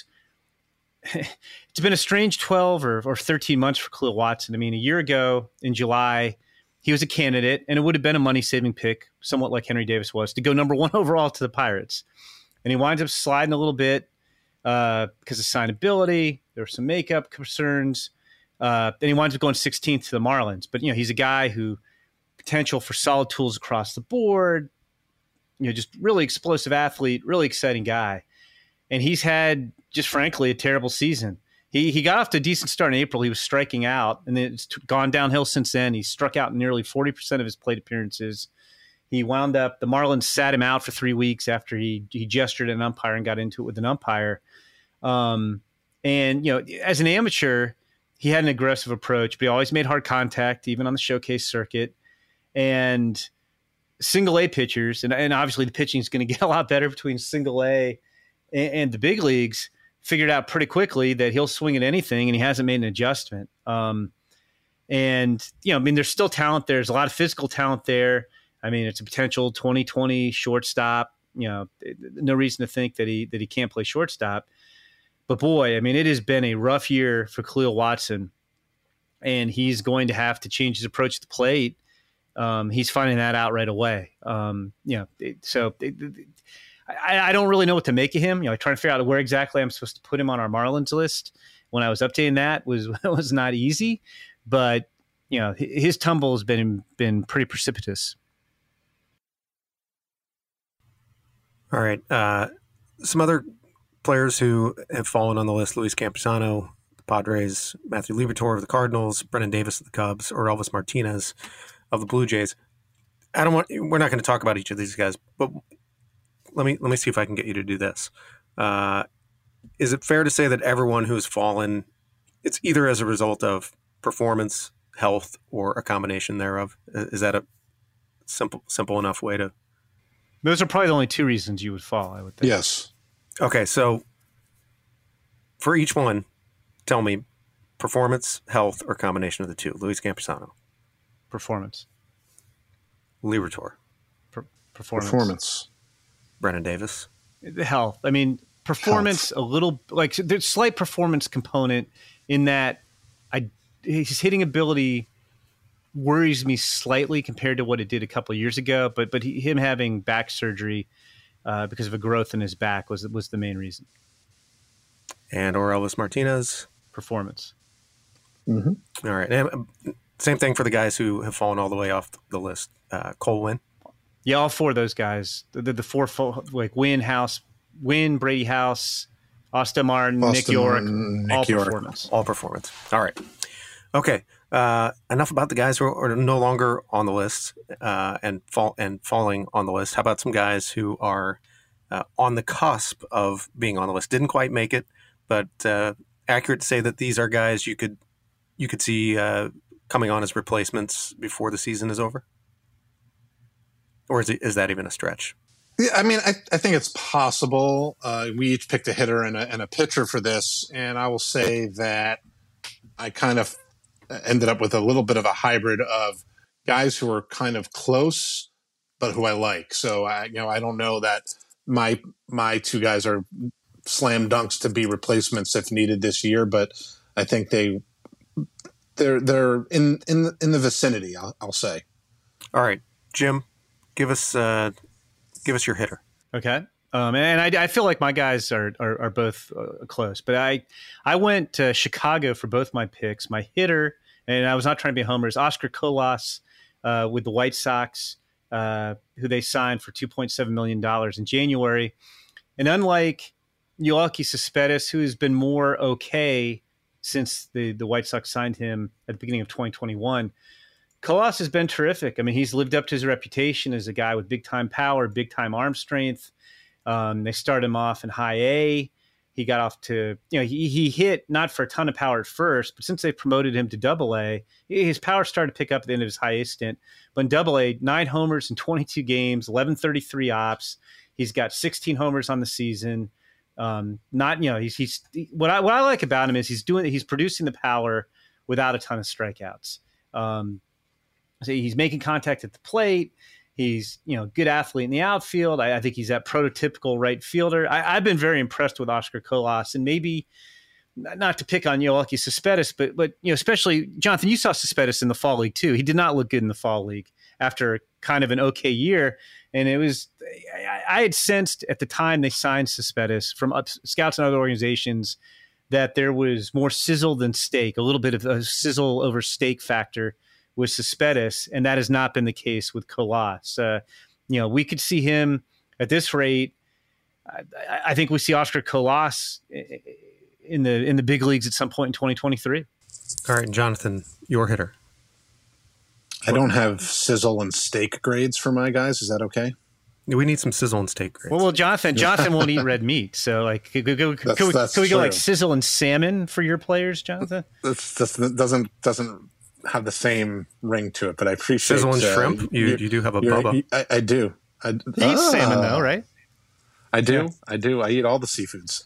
it's been a strange 12 or 13 months for Khalil Watson. I mean, a year ago in July, he was a candidate, and it would have been a money-saving pick, somewhat like Henry Davis was, to go number 1 overall to the Pirates. And he winds up sliding a little bit because of signability. There were some makeup concerns. Then he winds up going 16th to the Marlins. But, he's a guy who potential for solid tools across the board, just really explosive athlete, really exciting guy. And he's had, just frankly, a terrible season. He got off to a decent start in April. He was striking out, and then it's gone downhill since then. He struck out in nearly 40% of his plate appearances. He wound up, the Marlins sat him out for 3 weeks after he gestured at an umpire and got into it with an umpire. And, as an amateur, he had an aggressive approach, but he always made hard contact, even on the showcase circuit. And single A pitchers, and obviously the pitching is going to get a lot better between single A and the big leagues, figured out pretty quickly that he'll swing at anything, and he hasn't made an adjustment. There's still talent there. There's a lot of physical talent there. I mean, it's a potential 2020 shortstop. No reason to think that he can't play shortstop. But boy, I mean, it has been a rough year for Khalil Watson, and he's going to have to change his approach to the plate. He's finding that out right away. I don't really know what to make of him. Trying to figure out where exactly I'm supposed to put him on our Marlins list when I was updating that was not easy. But his tumble has been pretty precipitous. All right. Some other players who have fallen on the list: Luis Campusano, the Padres; Matthew Liberatore of the Cardinals; Brennan Davis of the Cubs; or Elvis Martinez of the Blue Jays. We're not going to talk about each of these guys, but let me see if I can get you to do this. Is it fair to say that everyone who's fallen, it's either as a result of performance, health, or a combination thereof? Is that a simple enough way to? Those are probably the only two reasons you would fall, I would think. Yes. Okay, so for each one, tell me performance, health, or combination of the two. Luis Campusano. Performance. Liberatore. Performance. Brennan Davis. The health. I mean, performance, health. A little, like, there's slight performance component in that his hitting ability worries me slightly compared to what it did a couple of years ago, but him having back surgery because of a growth in his back was the main reason. And or Elvis Martinez. Performance. Mm-hmm. All right. And same thing for the guys who have fallen all the way off the list. Cole Winn. Yeah, all four of those guys. The four, like Winn, Brady House, Austin Martin, Nick York, performance. All performance. All right. Okay. Enough about the guys who are no longer on the list and falling on the list. How about some guys who are on the cusp of being on the list? Didn't quite make it, but accurate to say that these are guys you could see coming on as replacements before the season is over? Or is that even a stretch? Yeah, I mean, I think it's possible. We each picked a hitter and a pitcher for this, and I will say that I kind of ended up with a little bit of a hybrid of guys who are kind of close, but who I like. So I don't know that my two guys are slam dunks to be replacements if needed this year, but I think they're in the vicinity. I'll say. All right, Jim. Give us your hitter. Okay. And I feel like my guys are both close, but I went to Chicago for both my picks. My hitter, and I was not trying to be a homer, is Oscar Colas with the White Sox, who they signed for $2.7 million in January. And unlike Yoelqui Cespedes, who has been more okay since the White Sox signed him at the beginning of 2021, Colas has been terrific. I mean, he's lived up to his reputation as a guy with big-time power, big-time arm strength. They started him off in high A. He got off to, he hit not for a ton of power at first, but since they promoted him to double A, his power started to pick up at the end of his high A stint. But in double A, 9 homers in 22 games, 1133 ops. He's got 16 homers on the season. He's what I like about him is he's producing the power without a ton of strikeouts. So he's making contact at the plate. He's, good athlete in the outfield. I think he's that prototypical right fielder. I've been very impressed with Oscar Colas, and maybe not to pick on Yoelqui Cespedes, but especially Jonathan, you saw Cespedes in the fall league too. He did not look good in the fall league after kind of an okay year. And it was, I had sensed at the time they signed Cespedes from scouts and other organizations that there was more sizzle than steak, a little bit of a sizzle over steak factor with Cespedes, and that has not been the case with Colas. We could see him at this rate. I think we see Oscar Colas in the big leagues at some point in 2023. All right, Jonathan, your hitter. I don't have sizzle and steak grades for my guys. Is that okay? We need some sizzle and steak grades. Well, Jonathan won't eat red meat, so like, could we go like sizzle and salmon for your players, Jonathan? That doesn't have the same ring to it, but I appreciate sizzle and shrimp. You do have a Bubba. I do. You eat salmon though, right? I do. Yeah. I do. I eat all the seafoods.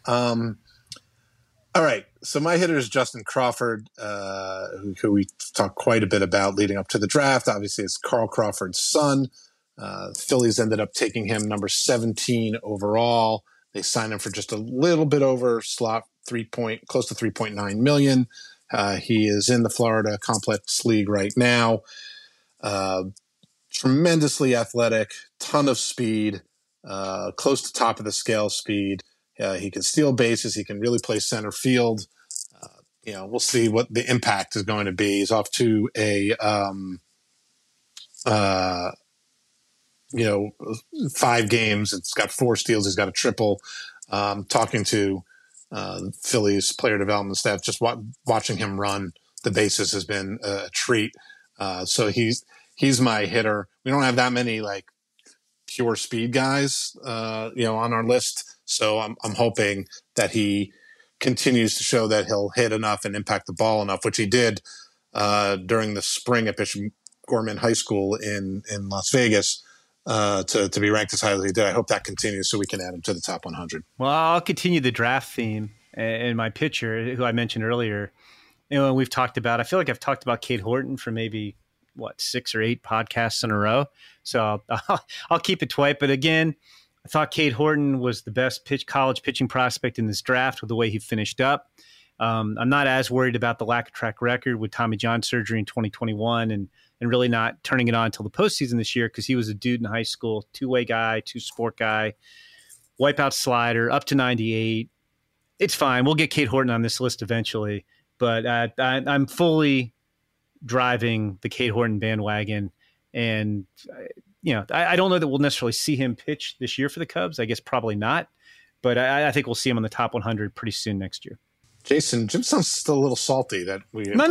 All right. So my hitter is Justin Crawford, who we talked quite a bit about leading up to the draft. Obviously, it's Carl Crawford's son. Phillies ended up taking him number 17 overall. They signed him for just a little bit over slot close to 3.9 million. He is in the Florida Complex League right now. Tremendously athletic, ton of speed, close to top of the scale speed. He can steal bases. He can really play center field. We'll see what the impact is going to be. He's off to a 5 games. It's got 4 steals. He's got a triple. Talking to Phillies player development staff, just watching him run the bases has been a treat. So he's my hitter. We don't have that many like pure speed guys, on our list. So I'm hoping that he continues to show that he'll hit enough and impact the ball enough, which he did during the spring at Bishop Gorman High School in Las Vegas. To be ranked as highly as he did. I hope that continues so we can add him to the top 100. Well, I'll continue the draft theme. And my pitcher, who I mentioned earlier, we've talked about, I feel like I've talked about Cade Horton for maybe, 6 or 8 podcasts in a row. So I'll keep it tight. But again, I thought Cade Horton was the best college pitching prospect in this draft with the way he finished up. I'm not as worried about the lack of track record with Tommy John surgery in 2021 and really not turning it on until the postseason this year because he was a dude in high school, 2-way guy, 2-sport guy, wipeout slider, up to 98. It's fine. We'll get Cade Horton on this list eventually, but I'm fully driving the Cade Horton bandwagon. And, I don't know that we'll necessarily see him pitch this year for the Cubs. I guess probably not, but I think we'll see him on the top 100 pretty soon next year. Jason, Jim sounds still a little salty that we no,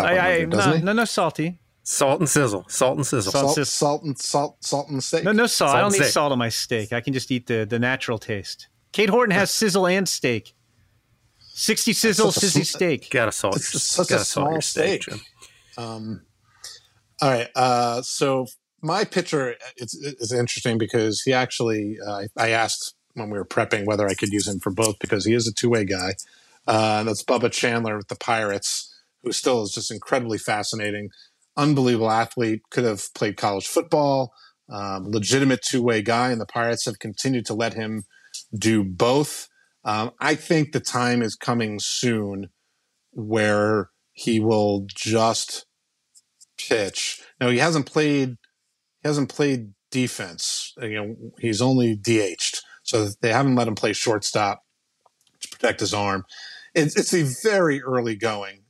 salty. Salt and sizzle. Salt and sizzle. Salt and steak. No salt. I don't need salt on my steak. I can just eat the natural taste. Cade Horton has sizzle and steak. 60 sizzle, 60 steak. Got to salt. It's such a small steak. All right. So my pitcher is interesting because he actually, I asked when we were prepping whether I could use him for both because he is a 2-way guy. That's Bubba Chandler with the Pirates, who still is just incredibly fascinating. Unbelievable athlete, could have played college football, legitimate 2-way guy, and the Pirates have continued to let him do both. I think the time is coming soon where he will just pitch. Now, he hasn't played defense. He's only DH'd, so they haven't let him play shortstop to protect his arm. It's a very early going,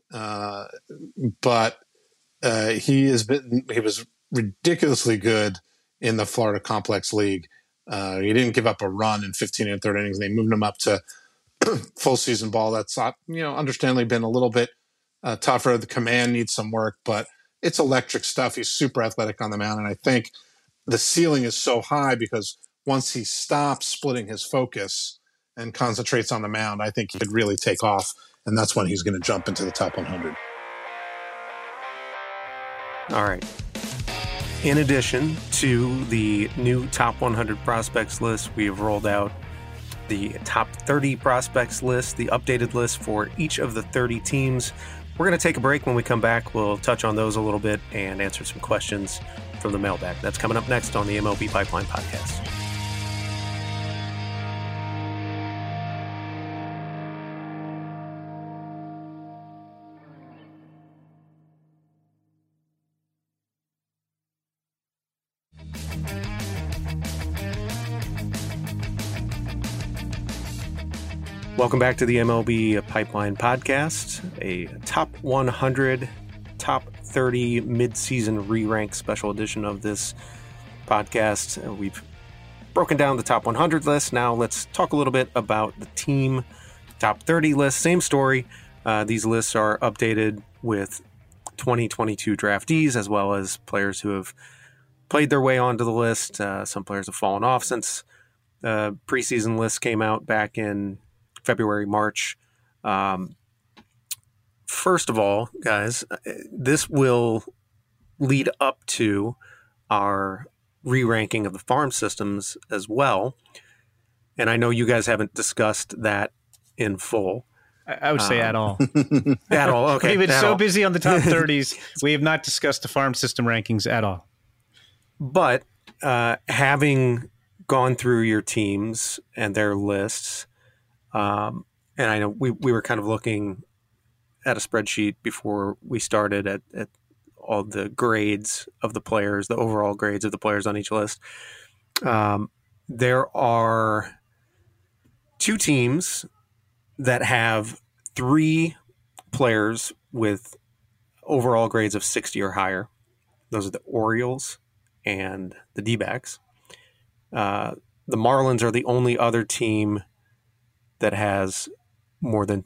but he was ridiculously good in the Florida Complex League. He didn't give up a run in 15 and 3rd innings, and they moved him up to full season ball. That's understandably been a little bit tougher. The command needs some work, but it's electric stuff. He's super athletic on the mound, and I think the ceiling is so high because once he stops splitting his focus and concentrates on the mound, I think he could really take off, and that's when he's going to jump into the top 100. All right. In addition to the new top 100 prospects list, we have rolled out the top 30 prospects list, the updated list for each of the 30 teams. We're going to take a break. When we come back, we'll touch on those a little bit and answer some questions from the mailbag. That's coming up next on the MLB Pipeline Podcast. Welcome back to the MLB Pipeline Podcast, a top 100, top 30 mid-season re-rank special edition of this podcast. We've broken down the top 100 list. Now let's talk a little bit about the team top 30 list. Same story. These lists are updated with 2022 draftees as well as players who have played their way onto the list. Some players have fallen off since preseason lists came out back in February, March. First of all, guys, this will lead up to our re-ranking of the farm systems as well. And I know you guys haven't discussed that in full. I would say at all. At all, okay. We've been so busy on the top 30s, we have not discussed the farm system rankings at all. But having gone through your teams and their lists, and I know we were kind of looking at a spreadsheet before we started at all the grades of the players, the overall grades of the players on each list. There are 2 teams that have 3 players with overall grades of 60 or higher. Those are the Orioles and the D-backs. The Marlins are the only other team that has more than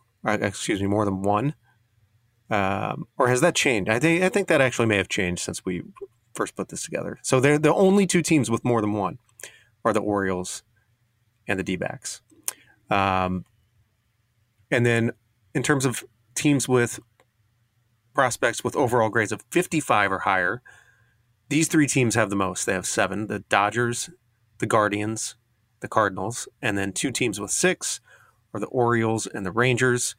1. Or has that changed? I think that actually may have changed since we first put this together. So they're the only 2 teams with more than 1 are the Orioles and the D-backs. And then in terms of teams with prospects with overall grades of 55 or higher, these 3 teams have the most. They have 7, the Dodgers, the Guardians, the Cardinals, and then 2 teams with 6 are the Orioles and the Rangers.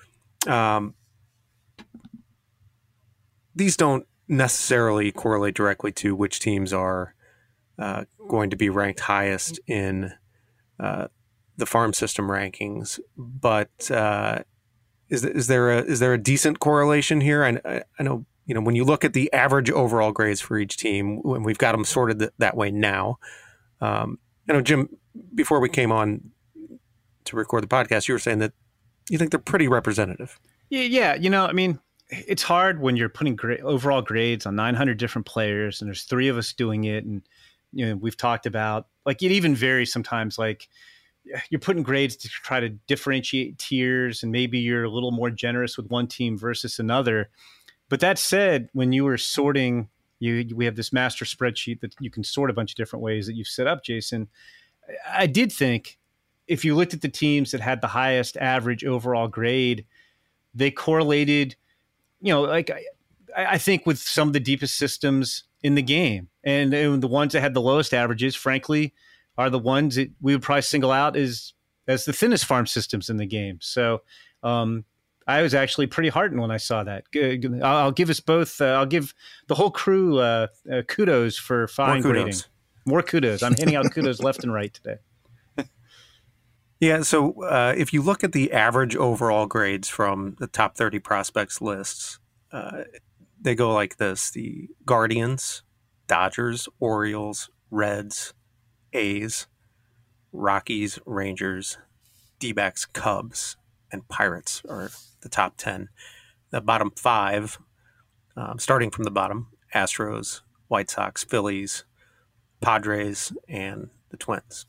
These don't necessarily correlate directly to which teams are going to be ranked highest in the farm system rankings, but is there a decent correlation here? I know, when you look at the average overall grades for each team, when we've got them sorted that way now. I know, Jim, before we came on to record the podcast, you were saying that you think they're pretty representative. Yeah. It's hard when you're putting overall grades on 900 different players, and there's 3 of us doing it. And, we've talked about, like, it even varies sometimes. Like, you're putting grades to try to differentiate tiers, and maybe you're a little more generous with one team versus another. But that said, when you were sorting, we have this master spreadsheet that you can sort a bunch of different ways that you've set up, Jason. I did think if you looked at the teams that had the highest average overall grade, they correlated, I think with some of the deepest systems in the game. And the ones that had the lowest averages, frankly, are the ones that we would probably single out as the thinnest farm systems in the game. So I was actually pretty heartened when I saw that. I'll give us both. I'll give the whole crew kudos for fine grading. More kudos. I'm handing out kudos left and right today. Yeah, so if you look at the average overall grades from the top 30 prospects lists, they go like this: the Guardians, Dodgers, Orioles, Reds, A's, Rockies, Rangers, D-backs, Cubs, and Pirates are the top 10. The bottom 5, starting from the bottom: Astros, White Sox, Phillies, Padres, and the Twins.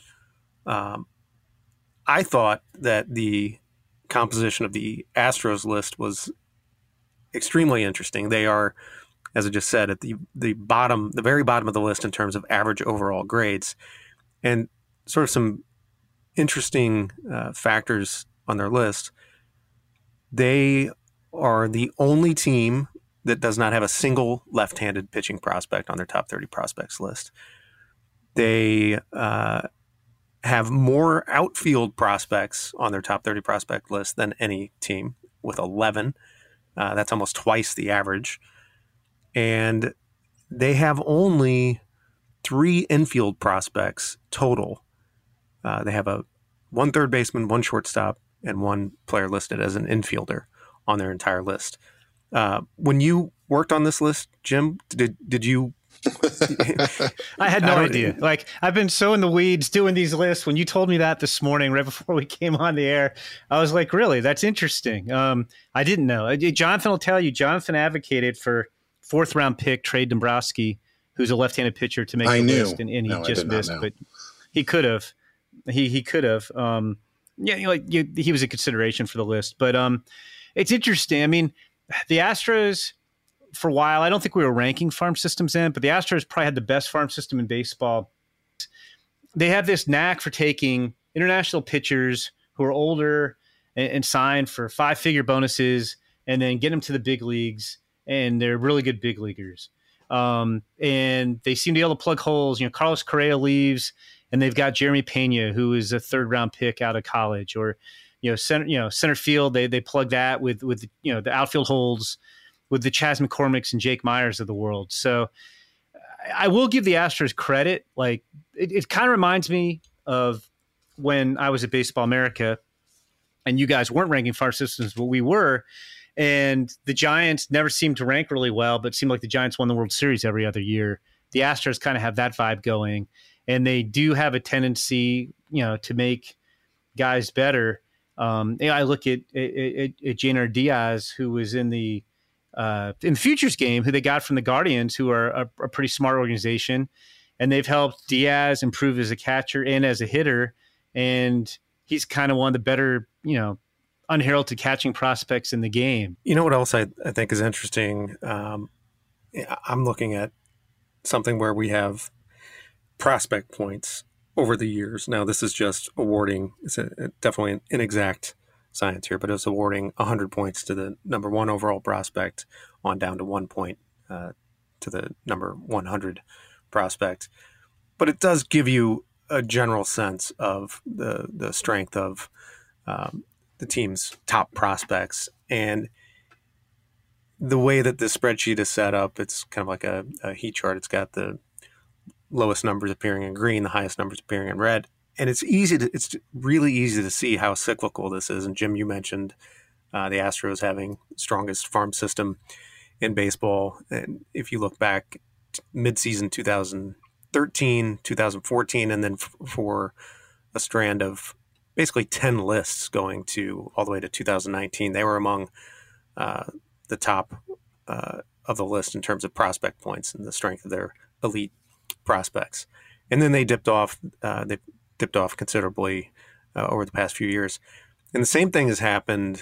I thought that the composition of the Astros list was extremely interesting. They are, as I just said, at the bottom, the very bottom of the list in terms of average overall grades, and sort of some interesting factors on their list. They are the only team that does not have a single left-handed pitching prospect on their top 30 prospects list. They have more outfield prospects on their top 30 prospect list than any team, with 11. That's almost twice the average. And they have only 3 infield prospects total. They have one third baseman, 1 shortstop, and 1 player listed as an infielder on their entire list. When you worked on this list, Jim, did you? I had no idea. Like, I've been so in the weeds doing these lists. When you told me that this morning, right before we came on the air, I was like, really? That's interesting. I didn't know. Jonathan will tell you, Jonathan advocated for 4th round pick Trey Dombrowski, who's a left-handed pitcher, to make the list, and he just missed, but he could have. He could have. He was a consideration for the list, but it's interesting. I mean, the Astros, for a while, I don't think we were ranking farm systems in, but the Astros probably had the best farm system in baseball. They have this knack for taking international pitchers who are older and signed for 5-figure bonuses, and then get them to the big leagues, and they're really good big leaguers. And they seem to be able to plug holes. Carlos Correa leaves, and they've got Jeremy Pena, who is a 3rd round pick out of college, or center field. They plug that with the outfield holes with the Chas McCormicks and Jake Myers of the world. So I will give the Astros credit. Like it kind of reminds me of when I was at Baseball America and you guys weren't ranking farm systems, but we were. And the Giants never seemed to rank really well, but it seemed like the Giants won the World Series every other year. The Astros kind of have that vibe going, and they do have a tendency, to make guys better. I look at Jeinar Diaz, who was in the Futures game, who they got from the Guardians, who are a pretty smart organization, and they've helped Diaz improve as a catcher and as a hitter, and he's kind of one of the better, unheralded catching prospects in the game. You know what else I think is interesting? I'm looking at something where we have prospect points over the years. Now, this is just awarding. It's definitely an inexact science here, but it's awarding 100 points to the number 1 overall prospect on down to 1 point to the number 100 prospect. But it does give you a general sense of the strength of the team's top prospects. And the way that the spreadsheet is set up, it's kind of like a heat chart. It's got the lowest numbers appearing in green, the highest numbers appearing in red. And it's really easy to see how cyclical this is. And Jim, you mentioned the Astros having the strongest farm system in baseball. And if you look back mid-season 2013, 2014, and then for a strand of basically 10 lists going to all the way to 2019, they were among the top of the list in terms of prospect points and the strength of their elite prospects. And then they dipped off considerably over the past few years. And the same thing has happened.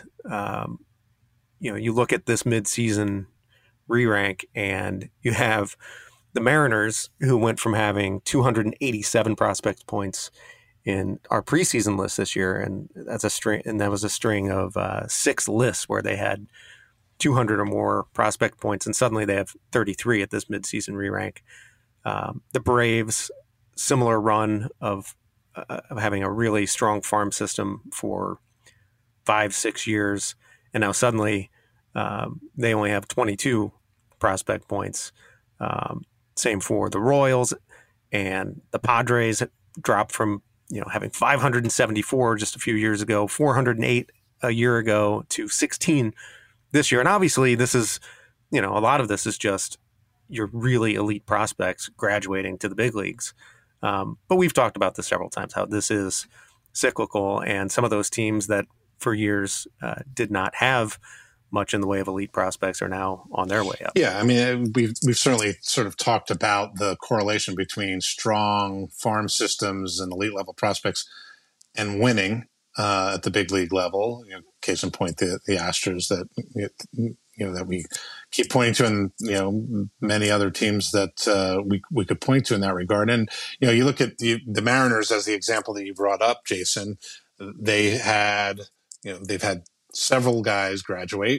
You look at this mid-season re-rank, and you have the Mariners, who went from having 287 prospect points in our preseason list this year, and that was a string of 6 lists where they had 200 or more prospect points, and suddenly they have 33 at this midseason re-rank. The Braves, similar run of having a really strong farm system for 5-6 years, and now suddenly they only have 22 prospect points. Same for the Royals, and the Padres dropped from having 574 just a few years ago, 408 a year ago, to 16 this year. And obviously this is, a lot of this is just your really elite prospects graduating to the big leagues. But we've talked about this several times, how this is cyclical, and some of those teams that for years did not have much in the way of elite prospects are now on their way up. Yeah, I mean, we've certainly sort of talked about the correlation between strong farm systems and elite level prospects and winning at the big league level. Case in point, the Astros that that we keep pointing to, and many other teams that we could point to in that regard. And you look at the Mariners as the example that you brought up, Jason. They've had several guys graduate.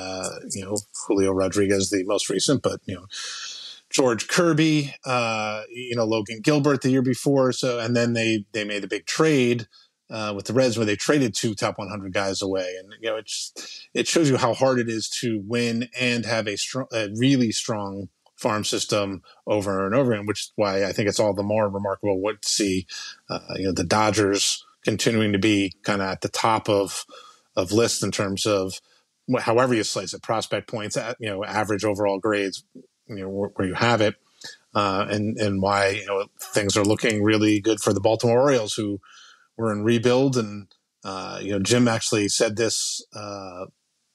Julio Rodriguez, the most recent, but George Kirby, Logan Gilbert the year before. So, and then they made a big trade with the Reds where they traded 2 top 100 guys away, and it shows you how hard it is to win and have a really strong farm system over and over again. Which is why I think it's all the more remarkable to see the Dodgers continuing to be kind of at the top of lists in terms of however you slice it, prospect points, average overall grades, where you have it, and why things are looking really good for the Baltimore Orioles, who were in rebuild. And Jim actually said this, not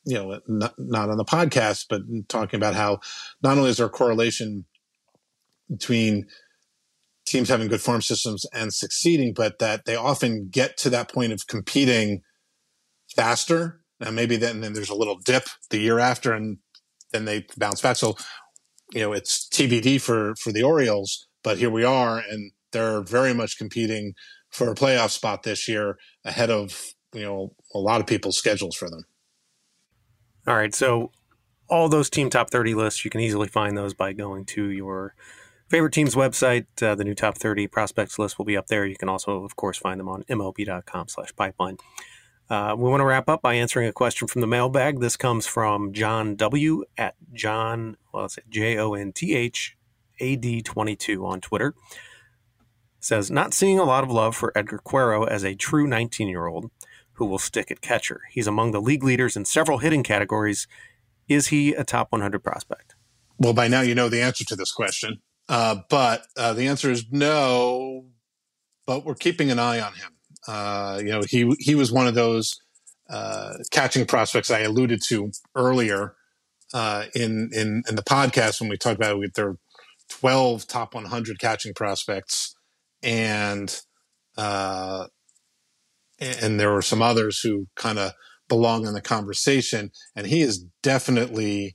on the podcast, but talking about how not only is there a correlation between teams having good farm systems and succeeding, but that they often get to that point of competing faster. And maybe then there's a little dip the year after, and then they bounce back. So, it's TBD for the Orioles, but here we are, and they're very much competing for a playoff spot this year ahead of, a lot of people's schedules for them. All right. So all those team top 30 lists, you can easily find those by going to your favorite team's website. The new top 30 prospects list will be up there. You can also, of course, find them on MLB.com/pipeline. We want to wrap up by answering a question from the mailbag. This comes from John W. at John, JONTH AD22 on Twitter. Says, not seeing a lot of love for Edgar Quero as a true 19-year-old who will stick at catcher. He's among the league leaders in several hitting categories. Is he a top 100 prospect? Well, by now you know the answer to this question. But the answer is no, but we're keeping an eye on him. He was one of those catching prospects I alluded to earlier in the podcast when we talked about it. There are 12 top 100 catching prospects, and there were some others who kind of belong in the conversation, and he is definitely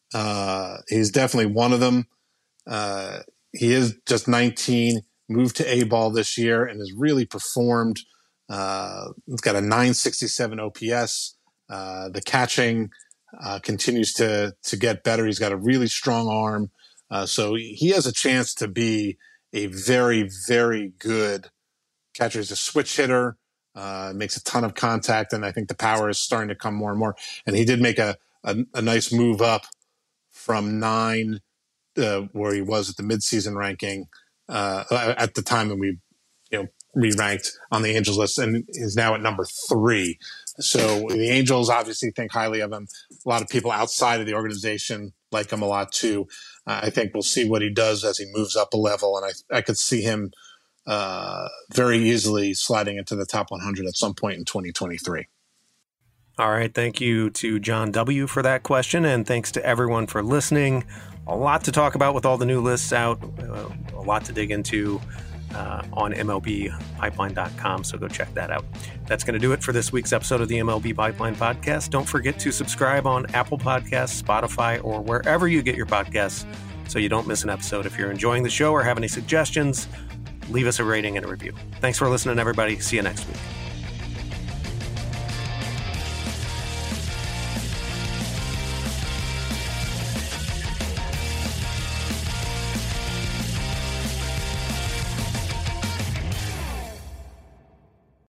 one of them. He is just 19, moved to A-ball this year, and has really performed. He's got a 967 OPS. The catching continues to get better. He's got a really strong arm. So he has a chance to be a very, very good catcher. He's a switch hitter, makes a ton of contact, and I think the power is starting to come more and more. And he did make a nice move up from 9, where he was at the midseason ranking at the time when we re-ranked on the Angels list, and is now at number 3. So the Angels obviously think highly of him. A lot of people outside of the organization like him a lot too. I think we'll see what he does as he moves up a level, and I could see him very easily sliding into the top 100 at some point in 2023. All right. Thank you to John W. for that question, and thanks to everyone for listening. A lot to talk about with all the new lists out, a lot to dig into on MLBpipeline.com, so go check that out. That's going to do it for this week's episode of the MLB Pipeline Podcast. Don't forget to subscribe on Apple Podcasts, Spotify, or wherever you get your podcasts so you don't miss an episode. If you're enjoying the show or have any suggestions, leave us a rating and a review. Thanks for listening, everybody. See you next week.